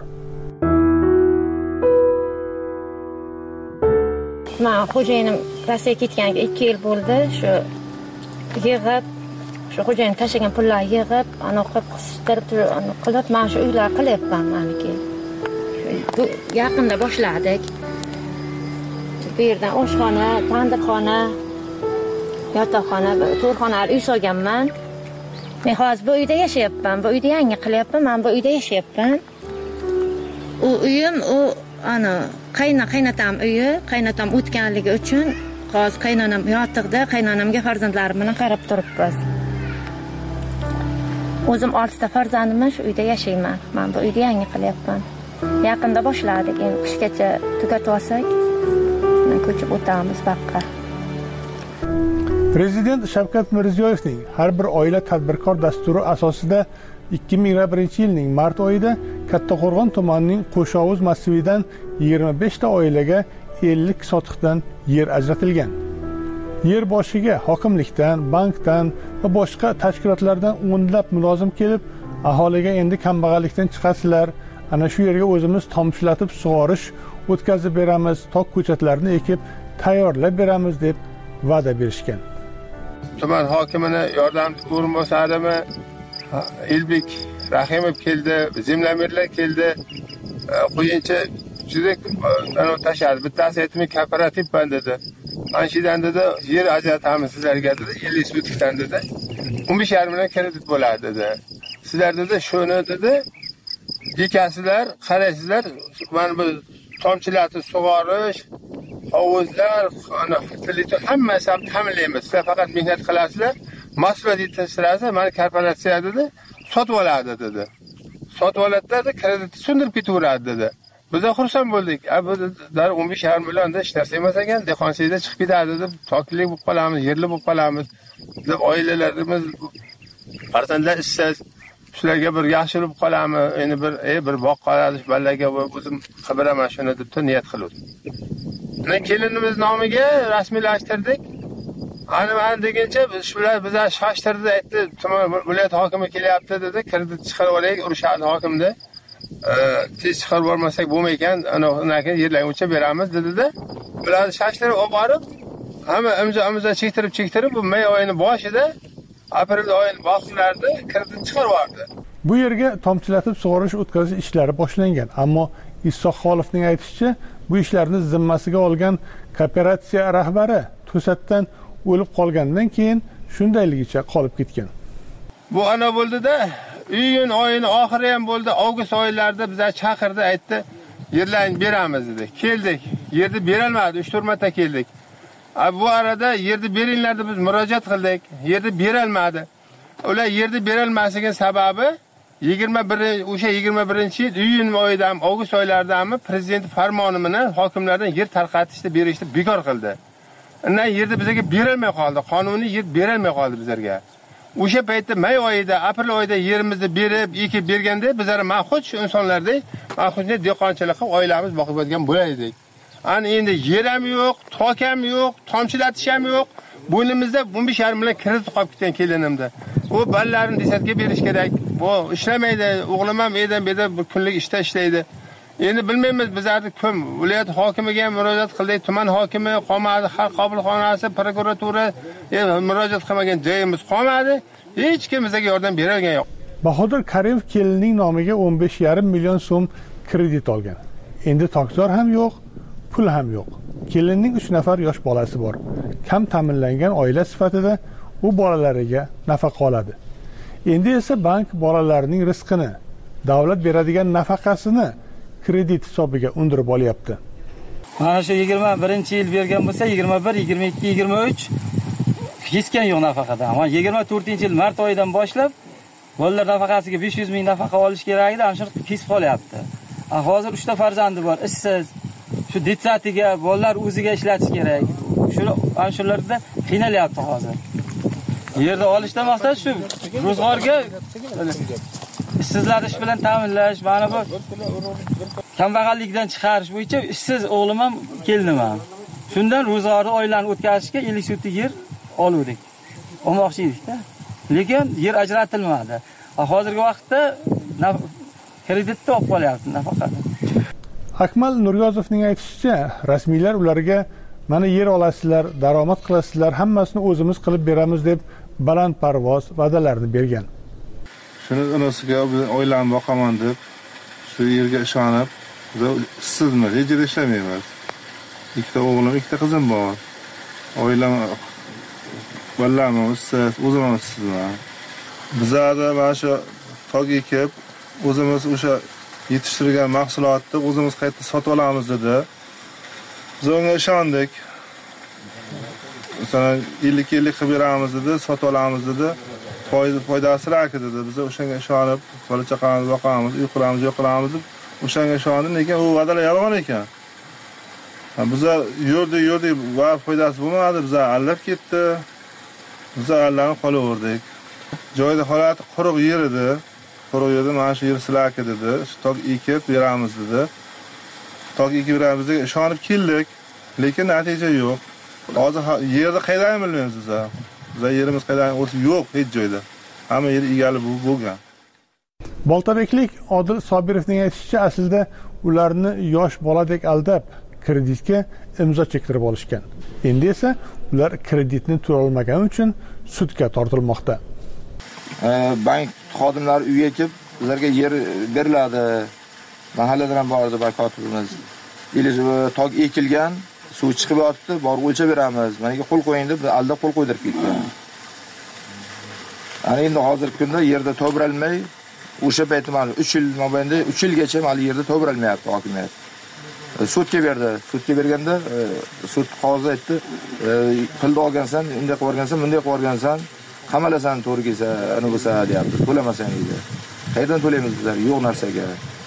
Men xo'jayinim Rossiyaga ketganiga ikki yil bo'ldi. Shu yig'ib, shu xo'jayin tashlagan pullarni yig'ib, ana qilib qistirib, qilib, men shu uylar qilyapman meniki. Yaqinda boshladik. Bu yerdan oshxona, tandirxona, yotoqxona, to'rxona uy solganman. Men hozir bu uyda yashayapman. Bu uyda yangi qilyapman. Men bu uyda yashayapman. U uyim u ana qayna qaynatam uyi, qaynatam o'tganligi uchun hozir qaynonam yotiqda, qaynonamga farzandlarim bilan qarab turibmiz. O'zim oltita farzandimman, shu uyda yashayman. Men bu uyda yangi qilyapman. Yaqinda boshladik, endi qishgacha tugatib olsak, ko'chib o'tamiz baqqa. Prezident Shavkat Mirziyoyevning har bir oila tadbirkor dasturi asosida ikki ming yigirma birinchi yilning mart oyida Kattaqo'rg'on tumanining Qo'shovuz massividan yigirma besh ta oilaga ellik sotixdan yer ajratilgan. Yer boshiga hokimlikdan, bankdan va boshqa tashkilotlardan o'nlab mulozim kelib, aholiga endi kambag'allikdan chiqasizlar, ana shu yerga o'zimiz tomchilatib sug'orish o'tkazib beramiz, tok ko'chatlarni ekib tayyorlab beramiz deb va'da berishgan. Tuman hokimini yordamchi o'rinbosarimi Elbek Rahimov keldi, Zemlamirlar keldi. Qo'yincha juda ana tashadi. Bittasi aytdi, men kooperativman dedi. Anshidan dedi, yer ajratamiz sizlarga dedi, ellik sotikdan dedi. o'n besh yarim million kredit bo'ladi dedi. Sizlar dedi, shuni dedi, ekasizlar, qaraysizlar, mana bu tomchilatib sug'orish, hovuzlar, ana filtr hammasi ham ta'minlaymiz. Sizlar faqat mehnat qilasizlar, mahsulot yetishtirasiz, mana korporatsiya dedi, sotib oladi dedi. Sotib oladi dedi, kreditni sundirib ketaveradi dedi. Biz xursand bo'ldik. Bu dar o'n besh yarim millionda hech narsa emas ekan, dehqonchilikda chiqib ketadi deb, toklik bo'lib qolamiz, yerli bo'lib qolamiz deb oilalarimiz farzandlar ishsiz, shularga bir yaxshi bo'lib qolamiz, endi bir ey bir boq qoladi, balaga o'zim qibiraman shuni deb niyat qildim. Men kelinimiz nomiga rasmiylashtirdik. Ana mana degancha shular bizlar shoshtirdi, aytdi, tuman viloyat hokimi kelyapti dedi, kredit chiqarib olaylik, urishadi hokimni. Tez chiqarib bormasak bo'lmaykan, ana unaqa yerlarga beramiz dedi-da. Bularni shoshtirib olib borib, hamma imzo imzo chektirib chektirib bu may oyining boshida, aprel oyining boshlarida kredit chiqarib yubordi. Bu yerga tomchilatib sug'orish o'tkazish ishlari boshlangan, ammo Isoq Xolovning aytishicha, bu ishlarni zimmasiga olgan kooperatsiya rahbari to'satdan o'lib qolgandan keyin shundayligicha qolib ketgan. Bu ana bo'ldi-da, iyun oyining oxiri ham bo'ldi, avgust oylarida bizlar chaqirdi, aytdi, yerlarni beramiz dedi. Keldik, yerni berolmadi, uch to'rt marta keldik. Bu arada yerni beringlar deb biz murojaat qildik, yerni berolmadi. Ular yerni berolmasligining sababi yigirma bir o'sha yigirma birinchi yil iyun oyidan, avgust oylaridami prezident farmoni bilan hokimlardan yer tarqatishni berishni bekor qildi. Undan yerni bizga berilmay qoldi, qonuniy yer berilmay qoldi bizlarga. O'sha paytda may oyida, aprel oyida yerimizni berib, ekib berganda bizlar maxsus insonlardek, maxsus dehqonchilik qilib oilamiz boqib o'tgan bo'lardik. Ana endi yer ham yo'q, tok ham yo'q, tomchilatish ham yo'q. Bo'ynimizda o'n besh yarim million kredit qolib ketgan kelinimda. U balalarni desatga berish kerak. Bu ishlamaydi, o'g'lim ham edan beda bir kunlik ishda ishlaydi. Endi bilmaymiz, bizlarni kim viloyat hokimiga ham murojaat qildik, tuman hokimi qolmadi, xalq qabulxonasi, prokuratura murojaat qilmagan joyimiz qolmadi. Hech kim bizga yordam bergan yo'q. Bahodir Karimov kelinning nomiga o'n besh yarim million so'm kredit olgan. Endi tokzor ham yo'q, pul ham yo'q. Kelinning uch nafar yosh bolasi bor. Kam ta'minlangan oila sifatida u bolalariga nafaqa oladi. Endi esa bank bolalarining rizqini, davlat beradigan nafaqasini kredit hisobiga undirib olyapti. Mana shu yigirma birinchi yil bergan bo'lsa, yigirma bir, yigirma ikki, yigirma uch kesgan yo'q nafaqadan. Ama yigirma to'rtinchi yil mart oyidan boshlab bolalar nafaqasiga besh yuz ming nafaqa olish kerak edi, ana shuni kesib qolyapti. Hozir uchta farzandi bor, ishsiz. Shu detsatiga bolalar o'ziga ishlatish kerak. Shu ana shularda qiynalyapti hozir. Yerda olishdan maqsad shu ro'zg'orga ishsizlar ish bilan ta'minlash, mana bu kambag'allikdan chiqarish bo'yicha ishsiz o'g'lim ham keldim ham. Shundan ro'zg'orni oilani o'tkazishga ellik sotik yer oluvdik. Olmoqchi edik-da. Lekin yer ajratilmadi. Hozirgi vaqtda kreditni olib qolyapti nafaqani. Akmal Nuryozovning aytishicha, rasmiylar ularga mana yer olasizlar, daromad qilasizlar, hammasini o'zimiz qilib beramiz deb balandparvoz va'dalarni bergan. Shuni onasiga oilamni boqaman deb shu yerga ishonib, sizmi, hech ishlamaymiz. Ikkita o'g'lim, ikkita qizim bor. Oilam vallahi siz o'zim sizman. Bizlarda mana shu tok ekib, o'zimiz o'sha yetishtirgan mahsulotni o'zimiz qayta sotib olamiz dedi. Biz unga ishondik. Masalan, ellik ellik qilib beramiz dedi, sotib olamiz dedi. Foyda foydasi raki dedi. Biz o'shanga ishonib, bola chaqamizni boqamiz, uy quramiz, yo'q qilamiz deb o'shanga ishondik, lekin u va'dalar yolg'on ekan. Biz yurdik, yurdik, va foydasi bo'lmadi, biz allab ketdi. Biz allanib qolaverdik. Joyda holati quruq yer edi. Quruq yerda mana shu yer silaki dedi. Shu tok ekib beramiz dedi. Tok ekib beramiz degan ishonib keldik, lekin natija yo'q. Hozir yerni qaydan bilmaymiz biz. Biz yerimiz qaydan o'zi yo'q hech joyda. Hamma yer egali bo'lgan. Boltabeklik Odil Sobirovning aytishicha, aslida ularni yosh boladek aldab kreditga imzo chektirib olishgan. Endi esa ular kreditni to'lay olmagani uchun sudga tortilmoqda. Bank xodimlari uyga kelib, bizlarga yer beriladi. Mahalladan ham bordi bank-kotibimiz. Iliz tog ekilgan, suv chiqib yotibdi, borib o'lchab beramiz. Managa qo'l qo'ying deb aldab qo'l qo'ydirib ketgan. Ana endi hozirgi kunda yerda to'bralmay, o'sha paytman uch yil mobaynida uch yilgacha mana yerda to'bralmayapti hokimiyat. Sudga berdi. Sudga berganda sud qozi aytdi, pulni olgansan, unday qilib o'rgansan, bunday qilib o'rgansan, qamalasan to'g'ri kelsa, ana bo'lsa deyapti. To'lamasang deydi. Qayerdan to'laymiz bizlar? Yo'q narsaga.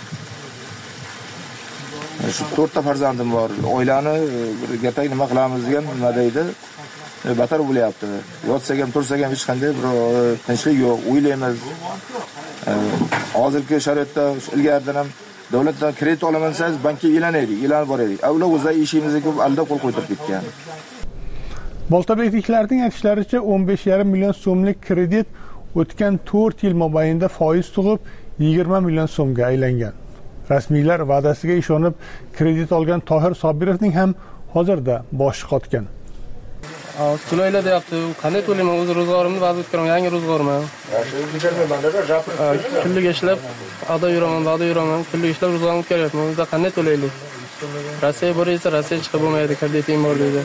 Shu to'rtta farzandim bor. Oilani gatak nima qilamiz degan nima deydi? Batar bo'lyapti. Yotsak ham, tursak ham hech qanday bir tinchlik yo'q. O'ylaymiz. Hozirgi sharoitda ilgaridan ham davlatdan kredit olaman desangiz, bankka e'lanaylik, e'lon boraylik. Avvalo o'zay ishimizga ko'p aldab qo'l qo'ydirib ketgan. Boltabekliklarning aytishlaricha o'n besh yarim million so'mlik kredit o'tgan to'rt yil mobaynida foiz tug'ib yigirma million so'mga aylangan. Rasmiylar va'dasiga ishonib kredit olgan Tohir Sobirovning ham hozirda boshi qotgan. Hozir to'laylar deyapti. Qanday to'layman? O'z ro'zg'orimni va'da o'tkaram, yangi ro'zg'orman. Kunlik ishlab, ado yuraman, ado yuraman, kunlik ishlab ro'zg'orimni o'tkaryapman. O'zda qanday to'laylik? Rossiya borsa, Rossiya chiqib bo'lmaydi, kreditim bor deydi.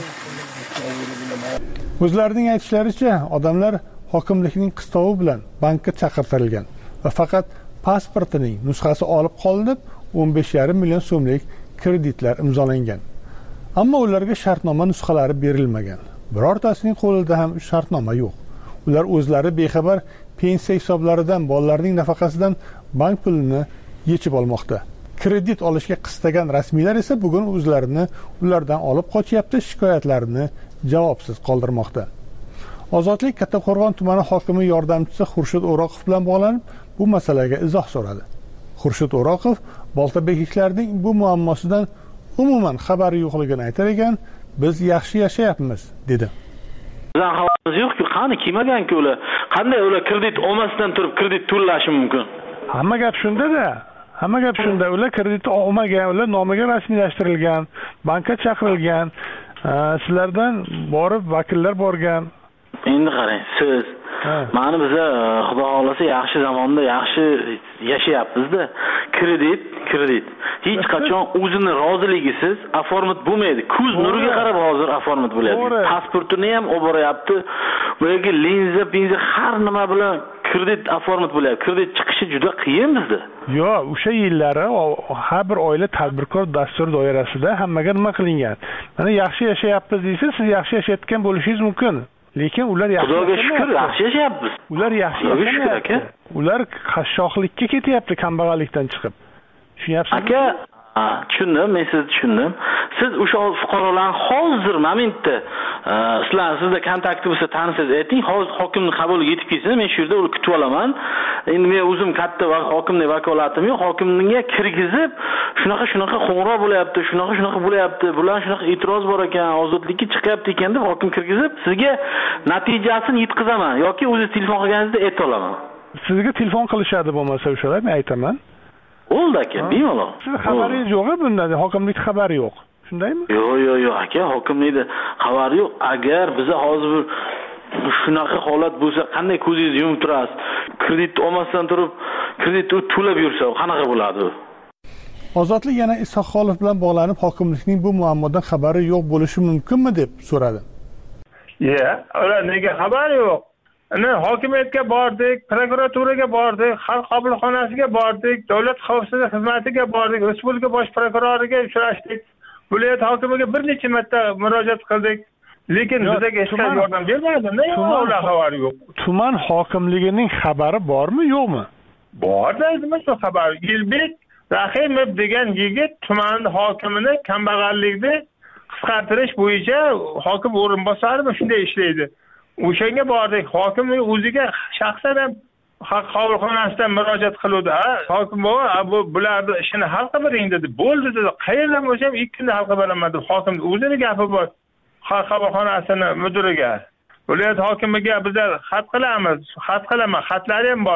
O'zlarining aytishlaricha, odamlar hokimlikning qistovi bilan bankka chaqirtirilgan va faqat pasportining nusxasi olib qolinib, o'n besh yarim million so'mlik kreditlar imzolangan. Ammo ularga shartnoma nusxalari berilmagan. Birortasining qo'lida ham shartnoma yo'q. Ular o'zlari bexabar pensiya hisoblaridan, bolalarning nafaqasidan bank pulini yechib olmoqda. Kredit olishga qistagan rasmiylar esa bugun o'zlarini ulardan olib qochyapti, shikoyatlarini javobsiz qoldirmoqda. Ozodlik Kattaqo'rg'on tumani hokimi yordamchisi Xurshid O'roqov bilan bog'lanib, bu masalaga izoh so'radi. Xurshid O'roqov Boltabekliklarning bu muammosidan umuman xabari yo'qligini aytar ekan, biz yaxshi yashayapmiz dedi. Bizning xabarimiz yo'q-ku, qani kiymagan-ku ular. Qanday ular kredit olmasdan turib kredit to'lashi mumkin? Hamma gap shunda-da. Hamma gap shunda. Ular kredit olmagan, ular nomiga rasmiylashtirilgan, bankka chaqirilgan. Sizlardan borib vakillar borgan. Endi qarang, siz ma'ni biza xudo xolasa yaxshi zamonda yaxshi yashayapmiz-da. Kredit, kredit. Hech qachon o'zini roziligisiz aformat bo'lmaydi. Ko'z nuriga qarab hozir aformat bo'lyapti. Pasportini ham olib boryapti. Bu yerga linza, pinza har nima bilan kredit aformat bo'lyapti. Kredit chiqishi juda qiyin bizda. Yo'q, o'sha yillari har bir oila tadbirkor dastur doirasida hammaga nima qilingan. Mana yaxshi yashayapmiz deysiz, siz yaxshi yashayotgan bo'lishingiz mumkin. Lekin ular yaxshi Xudoga shukr, yaxshi yashayapmiz. Ular yaxshi yashayapti. Ular qashshoqlikka ketyapti kambag'allikdan chiqib. Tushunyapsizmi? Aka, tushundim, men sizni tushundim. Siz o'sha fuqarolarni hozir momentda sizlar sizda kontakti bo'lsa tanisangiz ayting, hozir hokimning qabuliga yetib kelsin, men shu yerda uni kutib olaman. Endi men o'zim katta va hokimning vakolatim yo'q, hokimga kirgizib, shunaqa shunaqa qo'ng'iroq bo'lyapti, shunaqa shunaqa bo'lyapti, bular shunaqa e'tiroz bor ekan, ozodlikka chiqyapti ekan deb hokim kirgizib, sizga natijasini yetkazaman yoki o'zingiz telefon qilganingizda ayta olaman. Sizga telefon qilishadi bo'lmasa o'shalar, men aytaman. Bo'ldi aka, bemalol. Siz xabaringiz yo'q bundan, hokimlik xabari yo'q. Shundaymi? Yo'q, yo'q, yo'q aka, hokimlikda xabari yo'q. Agar biz hozir shunaqa holat bo'lsa, qanday ko'zingizni yumib turasiz? Kredit olmasdan turib, kreditni to'lab yursa, qanaqa bo'ladi? Ozodlik yana Isoqxonov bilan bog'lanib, hokimlikning bu muammodan xabari yo'q bo'lishi mumkinmi deb so'radi. Yo'q, ular nega xabari yo'q? Ana hokimiyatga bordik, prokuraturaga bordik, xalq qabulxonasiga bordik, davlat xavfsizlik xizmatiga bordik, respublika bosh prokuroriga uchrashdik. Viloyat hokimiga bir necha marta murojaat qildik. Lekin bizga hech qanday yordam bermadi. Nega ular xabari yo'q? Tuman hokimligining xabari bormi, yo'qmi? Bor deydimi shu xabar? Yilbek Rahimov degan yigit tuman hokimini kambag'allikni qisqartirish bo'yicha hokim o'rinbosari shunday ishlaydi. O'shanga bordik, hokimning o'ziga shaxsan ham xalq qabulxonasidan murojaat qildi. Ha, hokim bova, bu bularning ishini hal qilib bering dedi. Bo'ldi dedi. Qayerdan bo'lsa ham ikki kunda hal qilib beraman dedi. Hokim o'zining gapi bor. Xalq qabulxonasining mudiriga, viloyat hokimiga bizlar xat qilamiz, xat qilaman, xatlari ham bor.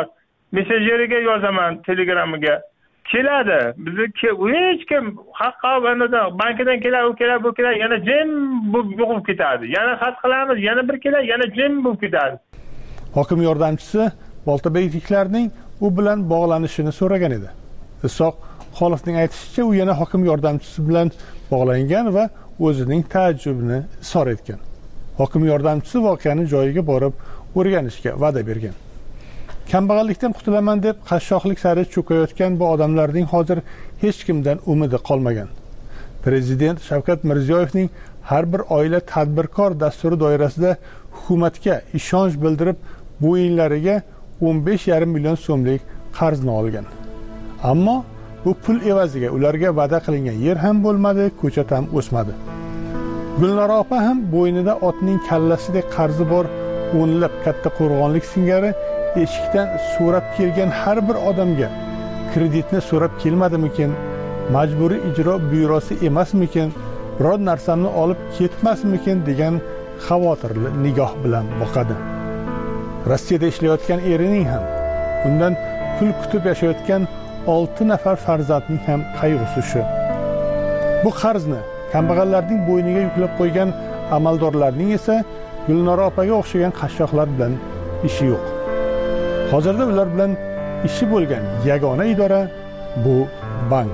messenjeriga yozaman, telegrammiga. Keladi. Bizni hech kim haqqa olganida bankidan keladi, u keladi, bu keladi, yana jim bo'lib ketadi. Yana xat qilamiz, yana bir keladi, yana jim bo'lib ketadi. Hokim yordamchisi Boltabekliklarning u bilan bog'lanishini so'ragan edi. Isoq Xolovning aytishicha, u yana hokim yordamchisi bilan bog'langan va o'zining ta'ajjubini izhor etgan. Hokim yordamchisi voqeani joyiga borib o'rganishga va'da bergan. Kambag'allikdan qutulaman deb qashshoqlik sari cho'kayotgan bu odamlarning hozir hech kimdan umidi qolmagan. Prezident Shavkat Mirziyoyevning har bir oila tadbirkor dasturi doirasida hukumatga ishonch bildirib, bo'yinlariga o'n besh yarim million so'mlik qarzni olgan. Ammo bu pul evaziga ularga va'da qilingan yer ham bo'lmadi, ko'chat ham o'smadi. Gulnora opa ham bo'ynida otning kallasidek qarzi bor o'nlab katta qo'rg'onlik singari eshikdan so'rab kelgan har bir odamga kreditni so'rab kelmadimikin, majburiy ijro byurosi emasmikin, biror narsamni olib ketmasmikin degan xavotirli nigoh bilan boqadi. Rossiyada ishlayotgan erining ham, undan pul kutib yashayotgan olti nafar farzandning ham qayg'usi shu. Bu qarzni kambag'allarning bo'yniga yuklab qo'ygan amaldorlarning esa Gulnora opaga o'xshagan qashshoqlar bilan ishi yo'q. Hozirda ular bilan ishi bo'lgan yagona idora bu bank.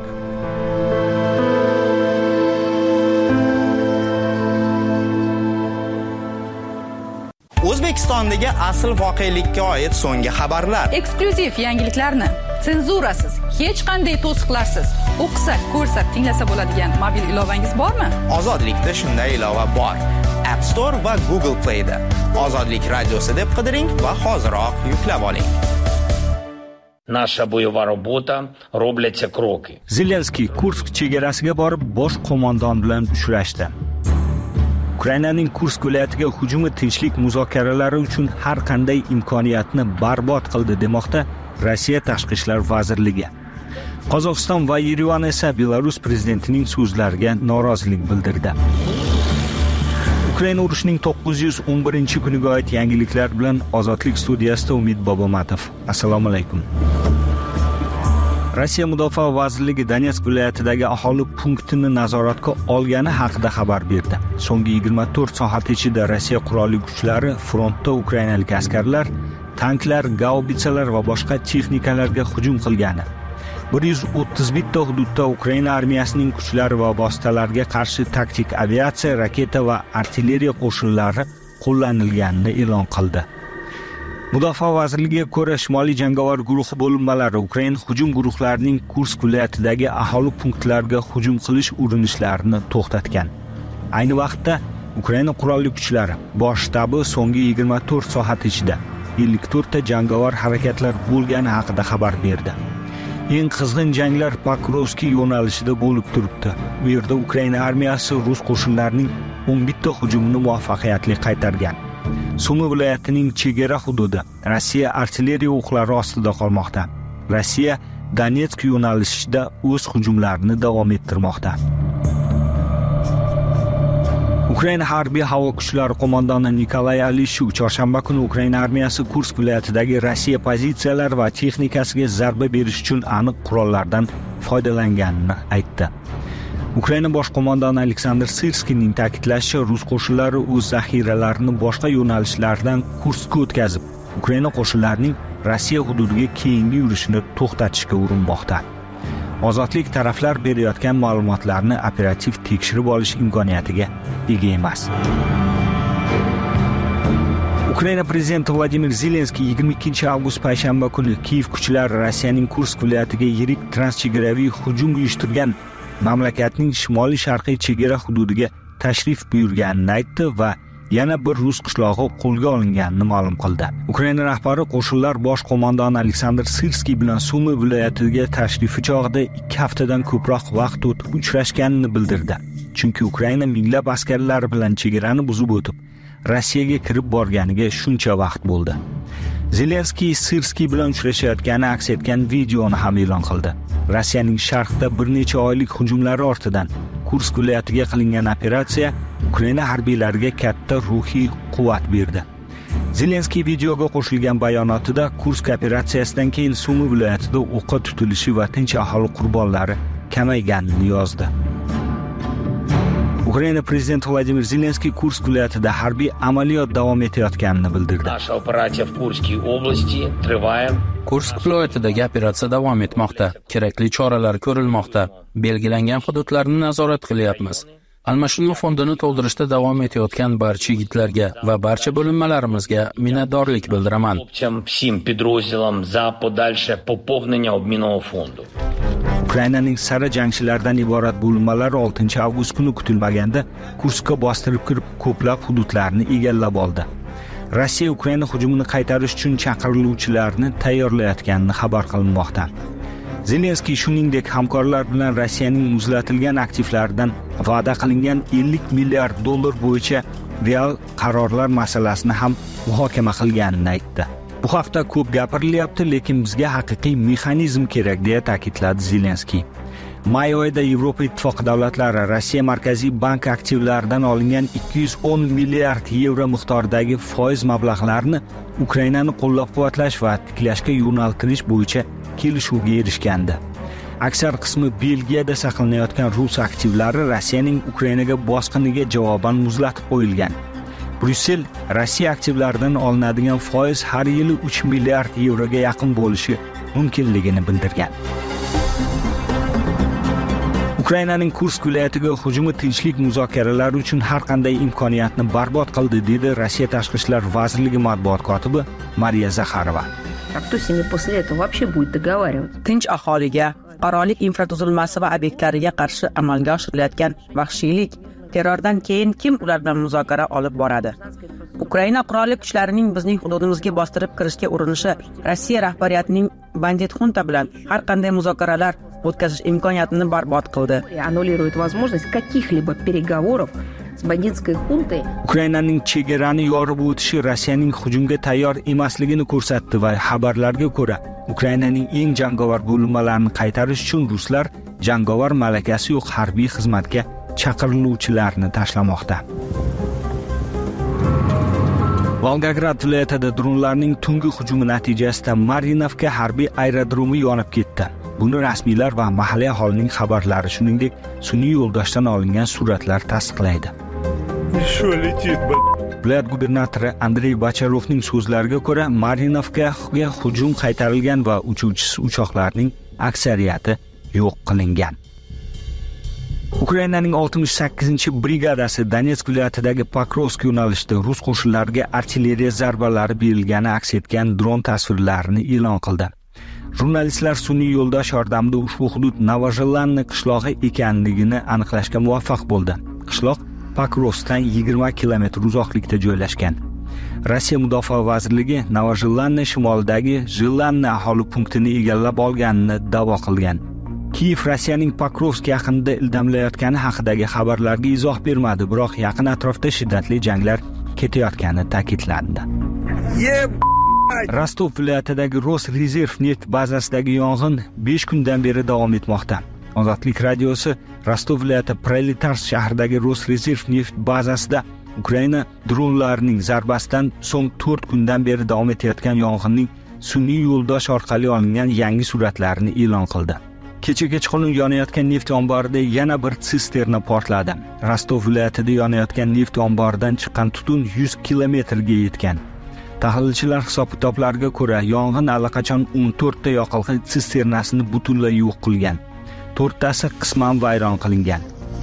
O'zbekistondagi asl voqelikka oid so'nggi xabarlar. Eksklyuziv yangiliklarni senzurasiz, hech qanday to'siqlarsiz o'qisa, ko'rsa, tinglasa bo'ladigan mobil ilovangiz bormi? Ozodlikda shunday ilova bor. App Store va Google Play da. Ozodlik radiosi deb qidiring va hoziroq yuklab oling. Наша боевая работа робляться кроки. Zelenskiy Kursk chegarasiga borib bosh qo'mondon bilan uchrashdi. Ukrainaning Kursk viloyatiga hujumi tinchlik muzokaralari uchun har qanday imkoniyatni barbod qildi demoqda Rossiya Tashqi ishlar vazirligi. Qozog'iston va Yerevan esa Belarus prezidentining so'zlariga norozilik bildirdi. Ukraina urushining to'qqiz yuz o'n birinchi kuniga oid yangiliklar bilan Ozodlik studiyasida Umid Bobomatov. Assalomu alaykum. Rossiya Mudofaa vazirligi Donetsk viloyatidagi aholi punktini nazoratga olgani haqida xabar berdi. So'nggi yigirma to'rt soat ichida Rossiya qurolli kuchlari frontda ukrainalik askarlar, tanklar, gaubitsalar va boshqa texnikalarga hujum qilgani. bir yuz o'ttiz bitta hududda Ukraina armiyasining kuchlari va vositalariga qarshi taktik aviatsiya, raketa va artilleriya qo'shinlari qo'llanilganini e'lon qildi. Mudofaa vazirligiga ko'ra, Shimoliy jangovar guruhi bo'linmalari Ukraina hujum guruhlarining Kursk viloyatidagi aholi punktlariga hujum qilish urinishlarini to'xtatgan. Ayni vaqtda Ukraina qurolli kuchlari bosh shtabi so'nggi yigirma to'rt soat ichida ellik to'rtta jangovar harakatlar bo'lgani haqida xabar berdi. Eng qizg'in janglar Pokrovskiy yo'nalishida bo'lib turibdi. Bu yerda Ukraina armiyasi rus qo'shinlarining o'n bitta hujumini muvaffaqiyatli qaytargan. Sumi viloyatining chegara hududi Rossiya artilleriya o'qlari ostida qolmoqda. Rossiya Donetsk yo'nalishida o'z hujumlarini davom ettirmoqda. Ukraina harbiy havo kuchlari qo'mondoni Nikolay Alishuk chorshanba kuni Ukraina armiyasi Kursk viloyatidagi Rossiya pozitsiyalari va texnikasiga zarba berish uchun aniq qurollardan foydalanganini aytdi. Ukraina bosh qo'mondoni Aleksandr Sirskiyning ta'kidlashicha, rus qo'shinlari o'z zaxiralarini boshqa yo'nalishlardan Kurskka o'tkazib, Ukraina qo'shinlarining Rossiya hududiga keyingi yurishini to'xtatishga urinmoqda. Ozodlik taraflar berayotgan ma'lumotlarni operativ tekshirib olish imkoniyatiga ega emas. Ukraina prezidenti Vladimir Zelenskiy yigirma ikkinchi avgust payshanba kuni Kiyev kuchlari Rossiyaning Kursk viloyatiga yirik transchegaraviy hujum uyushtirgan mamlakatning shimoliy sharqiy chegara hududiga tashrif buyurganini aytdi va yana bir rus qishlog'i qo'lga olinganini ma'lum qildi. Ukraina rahbari qo'shinlar bosh qo'mondoni Aleksandr Sirskiy bilan Sumi viloyatiga tashrifi chog'ida ikki haftadan ko'proq vaqt o'tib uchrashganini bildirdi. Chunki Ukraina minglab askarlari bilan chegarani buzib o'tib, Rossiyaga kirib borganiga shuncha vaqt bo'ldi. Zelenskiy Sirskiy bilan uchrashayotgani aks etgan videoni ham e'lon qildi. Rossiyaning sharqda bir necha oylik hujumlari ortidan Kursk viloyatiga qilingan operatsiya Ukraina harbiylariga katta ruhiy quvvat berdi. Zelenskiy videoga qo'shilgan bayonotida Kursk operatsiyasidan keyin Sumi viloyatida o'qqa tutilishi va tinch aholi qurbonlari kamayganini yozdi. Ukraina prezidenti Vladimir Zelenskiy Kursk viloyatida harbiy amaliyot davom etayotganini bildirdi. Naša operatsiya v Kurskiy oblasti trvaya. Kursk viloyatidagi operatsiya davom etmoqda. Kerakli choralar ko'rilmoqda. Belgilangan hududlarni nazorat qilyapmiz. Almashinuv fondini to'ldirishda davom etayotgan barcha yigitlarga va barcha bo'linmalarimizga minnatdorlik bildiraman. Всім підрозділам за подальше поповнення обмінного фонду. Ukrainaning sara jangchilardan iborat bo'linmalar oltinchi avgust kuni kutilmaganda Kurskka bostirib kirib ko'plab hududlarni egallab oldi. Rossiya Ukraina hujumini qaytarish uchun chaqiriluvchilarni tayyorlayotganini xabar qilinmoqda. Zelenskiy shuningdek hamkorlar bilan Rossiyaning muzlatilgan aktivlaridan va'da qilingan ellik milliard dollar bo'yicha real qarorlar masalasini ham muhokama qilganini aytdi. Bu haqda ko'p gapirilyapti, lekin bizga haqiqiy mexanizm kerak deya ta'kidladi Zelenskiy. May oyida Yevropa Ittifoqi davlatlari Rossiya Markaziy bank aktivlaridan olingan ikki yuz o'n milliard yevro miqdoridagi foiz mablag'larini Ukrainani qo'llab-quvvatlash va tiklashga yo'naltirish bo'yicha kelishuvga erishgandi. Aksar qismi Belgiyada saqlanayotgan rus aktivlari Rossiyaning Ukrainaga bosqiniga javoban muzlatib qo'yilgan. Bryussel Rossiya aktivlaridan olinadigan foiz har yili uch milliard yevroga yaqin bo'lishi mumkinligini bildirgan. Ukrainaning Kursk viloyatiga hujumi tinchlik muzokaralari uchun har qanday imkoniyatni barbod qildi, dedi Rossiya Tashqi ishlar vazirligi matbuot kotibi Mariya Zakharova. Tinch aholiga, fuqarolik infratuzilmasi va obyektlariga qarshi amalga oshirilayotgan vahshiylik, terrordan keyin kim ular bilan muzokara olib boradi? Ukraina qurolli kuchlarining bizning hududimizga bostirib kirishga urinishi Rossiya rahbariyatining bandit xunta bilan har qanday muzokaralar o'tkazish imkoniyatini barbod qildi. Ukrainaning chegarani yorib o'tishi Rossiyaning hujumga tayyor emasligini ko'rsatdi va xabarlarga ko'ra, Ukrainaning eng jangovar bo'linmalarini qaytarish uchun ruslar jangovar malakasi yo'q harbiy xizmatga chaqiriluvchilarni tashlamoqda. Volgograd viloyatida dronlarning tungi hujumi natijasida Marinovka harbiy aerodromi yonib ketdi. Buni rasmiylar va mahalliy aholining xabarlari, shuningdek, sun'iy yo'ldoshdan olingan suratlar tasdiqlaydi. Viloyat gubernatori Andrey Bacharovning so'zlariga ko'ra, Marinovkaga hujum qaytarilgan va uchuvchisiz uchoqlarning aksariyati yo'q qilingan. Ukrainaning oltmish sakkizinchi brigadasi Donetsk viloyatidagi Pokrovsk yo'nalishida rus qo'shinlariga artilleriya zarbalari berilgani aks etgan dron tasvirlarini e'lon qildi. Jurnalistlar sun'iy yo'ldosh yordamida ushbu hudud Novozelanniy qishlog'i ekanligini aniqlashga muvaffaq bo'ldi. Qishloq Pokrovskdan yigirma kilometr uzoqlikda joylashgan. Rossiya Mudofaa vazirligi Novozelanniy shimolidagi Zhelanniy aholi punktini egallab olganini da'vo qilgan. Kiyev Rossiyaning Pokrovsk yaqinida ildamlayotgani haqidagi xabarlarga izoh bermadi, biroq yaqin atrofda shiddatli janglar ketayotgani ta'kidlandi. Rostov viloyatidagi Rosrezerv neft bazasidagi yong'in besh kundan beri davom etmoqda. Ozodlik radiosi Rostov viloyati Proletarsk shahridagi Rosrezerv neft bazasida Ukraina dronlarining zarbasidan so'ng to'rt kundan beri davom etayotgan yong'inning sun'iy yo'ldosh orqali olingan yangi suratlarini e'lon qildi. Kecha kechqurun yonayotgan neft omborida yana bir sisterna portladi. Rostov viloyatida yonayotgan neft omboridan chiqqan tutun yuz kilometrga yetgan. Tahlilchilar hisob-kitoblariga ko'ra, yong'in allaqachon o'n to'rtta yoqilg'i sisternasini butunlay yo'q qilgan. to'rttasi qisman vayron qilingan.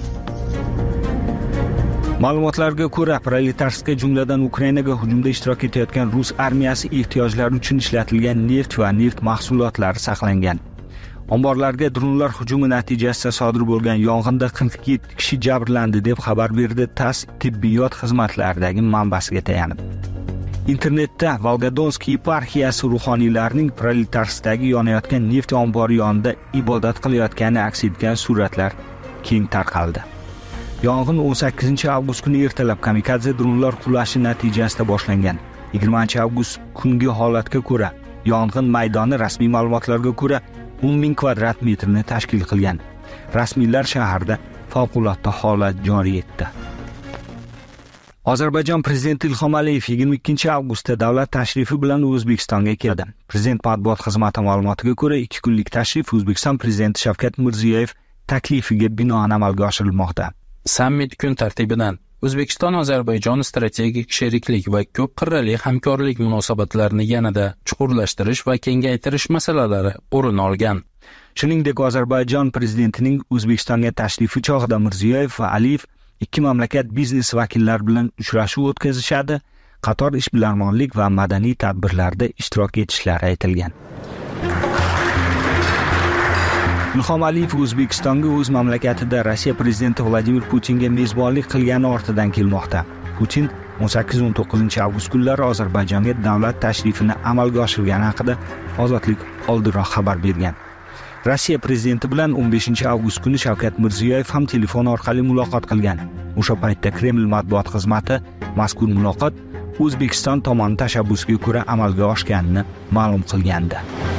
Ma'lumotlarga ko'ra, Proletarskka jumladan Ukrainaga hujumda ishtirok etayotgan rus armiyasi ehtiyojlari uchun ishlatilgan neft va neft mahsulotlari saqlangan. Omborlarga dronlar hujumi natijasida sodir bo'lgan yong'inda qirq yetti kishi jabrlandi deb xabar berdi TASS tibbiyot xizmatlaridagi manbasiga tayanib. Internetda Volgodonsk yeparxiyasi ruhoniylarining Proletarskdagi yonayotgan neft ombori yonida ibodat qilayotgani aks etgan suratlar keng tarqaldi. Yong'in o'n sakkizinchi avgust kuni ertalab kamikadze dronlar qulashi natijasida boshlangan. yigirmanchi avgust kungi holatga ko'ra, yong'in maydoni rasmiy ma'lumotlarga ko'ra o'n ming kvadrat metrni tashkil qilgan. Rasmiylar shaharda favqulodda holat joriy etdi. Ozarbayjon prezidenti Ilhom Aliyev yigirma ikkinchi avgustda davlat tashrifi bilan O'zbekistonga keldi. Prezident matbuot xizmati ma'lumotiga ko'ra, ikki kunlik tashrif O'zbekiston prezidenti Shavkat Mirziyoyev taklifiga binoan amalga oshirilmoqda. Sammit kun tartibidan O'zbekiston Ozarbayjon strategik sheriklik va ko'p qirrali hamkorlik munosabatlarini yanada chuqurlashtirish va kengaytirish masalalari o'rin olgan. Shuningdek, Ozarbayjon prezidentining O'zbekistonga tashrifi chog'ida Mirziyoyev va Aliyev ikki mamlakat biznes vakillari bilan uchrashuv o'tkazishadi, qator ishbilarmonlik va madaniy tadbirlarda ishtirok etishlari aytilgan. Ilhom Aliyev O'zbekistonga o'z mamlakatida Rossiya prezidenti Vladimir Putinga mezbonlik qilgani ortidan kelmoqda. Putin o'n sakkiz o'n to'qqizinchi avgust kunlari Ozarbayjonga davlat tashrifini amalga oshirgani haqida Ozodlik oldinroq xabar bergan. Rossiya prezidenti bilan o'n beshinchi avgust kuni Shavkat Mirziyoyev ham telefon orqali muloqot qilgan. O'sha paytda Kreml matbuot xizmati mazkur muloqot O'zbekiston tomoni tashabbusiga ko'ra amalga oshganini ma'lum qilgandi.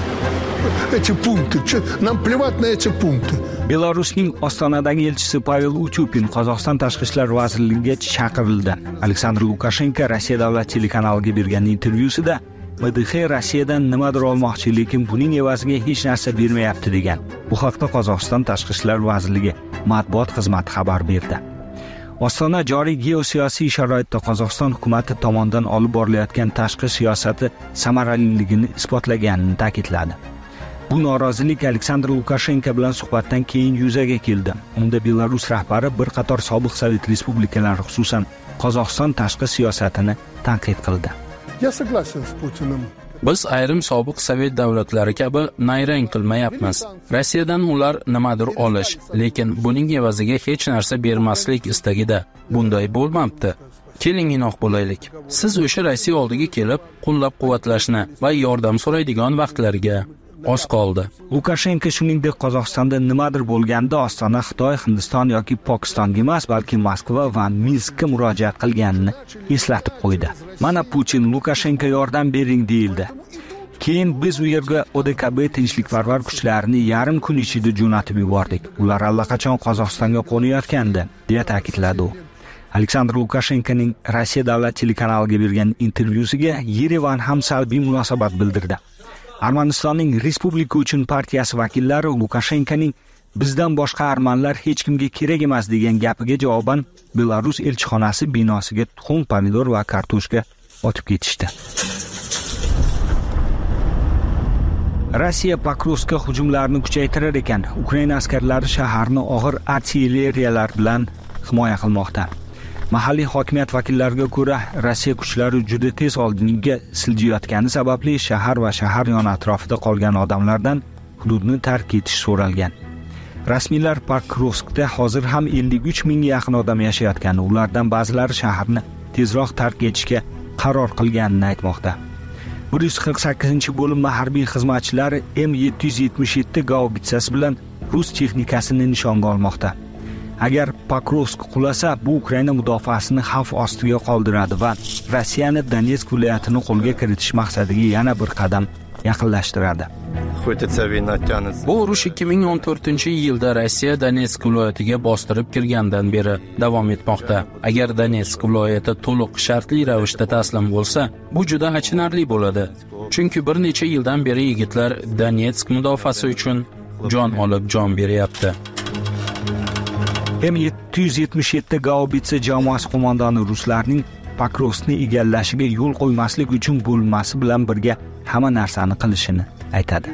Эти пункты, нам плевать на эти пункты. Belarusning Ostonadagi elchisi Pavel Uchupin Qozog'iston tashqi ishlar vazirligiga chaqirildi. Aleksandr Lukashenko Rossiya davlat telekanaliga bergan intervyusida M D X Rossiyadan nimadir olmoqchi, lekin buning evaziga hech narsa bermayapti degan. Bu haqda Qozog'iston tashqi ishlar vazirligi matbuot xizmati xabar berdi. Ostona joriy geosiyosiy sharoitda Qozog'iston hukumati tomonidan olib borilayotgan tashqi siyosati samaraliligini isbotlaganini ta'kidladi. Bu norozilik Aleksandr Lukashenko bilan suhbatdan keyin yuzaga keldi. Unda Belarus rahbari bir qator sobiq Sovet respublikalari, xususan Qozog'iston tashqi siyosatini tanqid qildi. Я согласен с Путиным. Biz ayrim sobiq Sovet davlatlari kabi nayrang qilmayapmiz. Rossiyadan ular nimadir olish, lekin buning evaziga hech narsa bermaslik istagida. Bunday bo'lmabdi. Keling inoq bo'laylik. Siz o'sha Rossiya oldiga kelib, qo'llab-quvvatlashni va yordam so'raydigan vaqtlarga oz qoldi. Lukashenko shuningdek Qozog'istonda nimadir bo'lganda Ostona Xitoy, Hindiston yoki Pokistonga emas, balki Moskva va Minskka murojaat qilganini eslatib qo'ydi. Mana Putin Lukashenko yordam bering deyildi. Keyin biz u yerga O D K B tinchlikparvar kuchlarini yarim kun ichida jo'natib yubordik. Ular allaqachon Qozog'istonga qo'nayotgandi, deya ta'kidladi u. Aleksandr Lukashenkoning Rossiya davlat telekanaliga bergan intervyusiga Yerevan ham salbiy munosabat bildirdi. Armanistonning Respublika uchun partiyasi vakillari Lukashenkoning bizdan boshqa armanlar hech kimga kerak emas degan gapiga javoban Belarus elchixonasi binosiga tuxum, pomidor va kartoshka otib ketishdi. Rossiya Pokrovska hujumlarini kuchaytirar ekan, Ukraina askarlari shaharni og'ir artilleriyalar bilan himoya qilmoqda. Mahalliy hokimiyat vakillariga ko'ra, Rossiya kuchlari juda tez oldinga siljayotgani sababli shahar va shahar yon atrofida qolgan odamlardan hududni tark etish so'ralgan. Rasmiylar Pokrovskda hozir ham ellik uch mingga yaqin odam yashayotgani, ulardan ba'zilari shaharni tezroq tark etishga qaror qilganini aytmoqda. bir yuz qirq sakkizinchi bo'linma harbiy xizmatchilari M yetti yuz yetmish yetti gaubitsasi bilan rus texnikasini nishonga olmoqda. Agar Pokrovsk qulasa, bu Ukraina mudofaasini xavf ostiga qoldiradi va Rossiyani Donetsk viloyatini qo'lga kiritish maqsadiga yana bir qadam yaqinlashtiradi. Bu urush ikki ming o'n to'rtinchi yilda Rossiya Donetsk viloyatiga bostirib kirgandan beri davom etmoqda. Agar Donetsk viloyati to'liq shartli ravishda taslim bo'lsa, bu juda achinarli bo'ladi. Chunki bir necha yildan beri yigitlar Donetsk mudofaasi uchun jon olib jon beryapti. M yetti yuz yetmish yetti gaubitsa jamoasi qo'mondoni ruslarning Pokrovskni egallashiga yo'l qo'ymaslik uchun bo'linmasi bilan birga hamma narsani qilishini aytadi.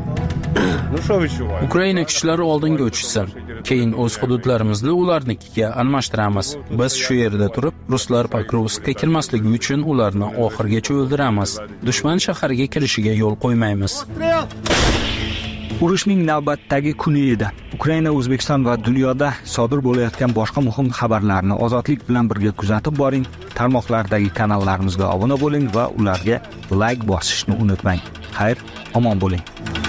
Ukraina kuchlari oldinga uchishsin, keyin o'z hududlarimizni ularnikiga almashtiramiz. Biz shu yerda turib, ruslar Pokrovskka kirmasligi uchun ularni oxirgacha o'ldiramiz. Dushman shaharga kirishiga yo'l qo'ymaymiz. Urushning navbatdagi kuni edi. Ukraina, O'zbekiston va dunyoda sodir bo'layotgan boshqa muhim xabarlarni ozodlik bilan birga kuzatib boring. Tarmoqlardagi kanallarimizga obuna bo'ling va ularga like bosishni unutmang. Xayr, omon bo'ling.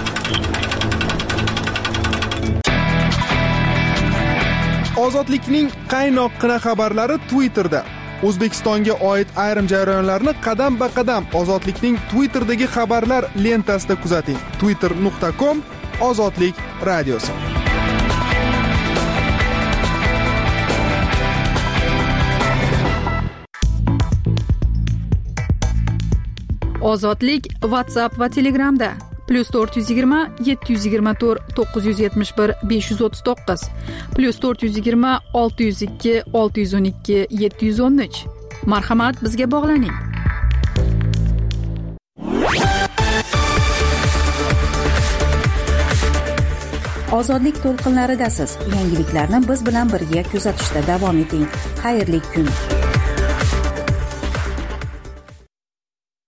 Ozodlikning qaynoqqina xabarlari Twitterda. O'zbekistonga oid ayrim jarayonlarni qadam-ba-qadam Ozodlikning Twitterdagi xabarlar lentasida kuzating. twitter nuqta com Ozodlik radiosi. Ozodlik WhatsApp va Telegramda plus to'rt yuz yigirma yetti yuz yigirma to'rt to'qqiz yuz yetmish bir besh yuz o'ttiz to'qqiz plus to'rt yuz yigirma olti yuz ikki olti yuz o'n ikki yetti yuz o'n uch. Marhamat, bizga bog'laning. Ozodlik to'lqinlaridasiz. Yangiliklarni biz bilan birga kuzatishda davom eting. Xayrli kun.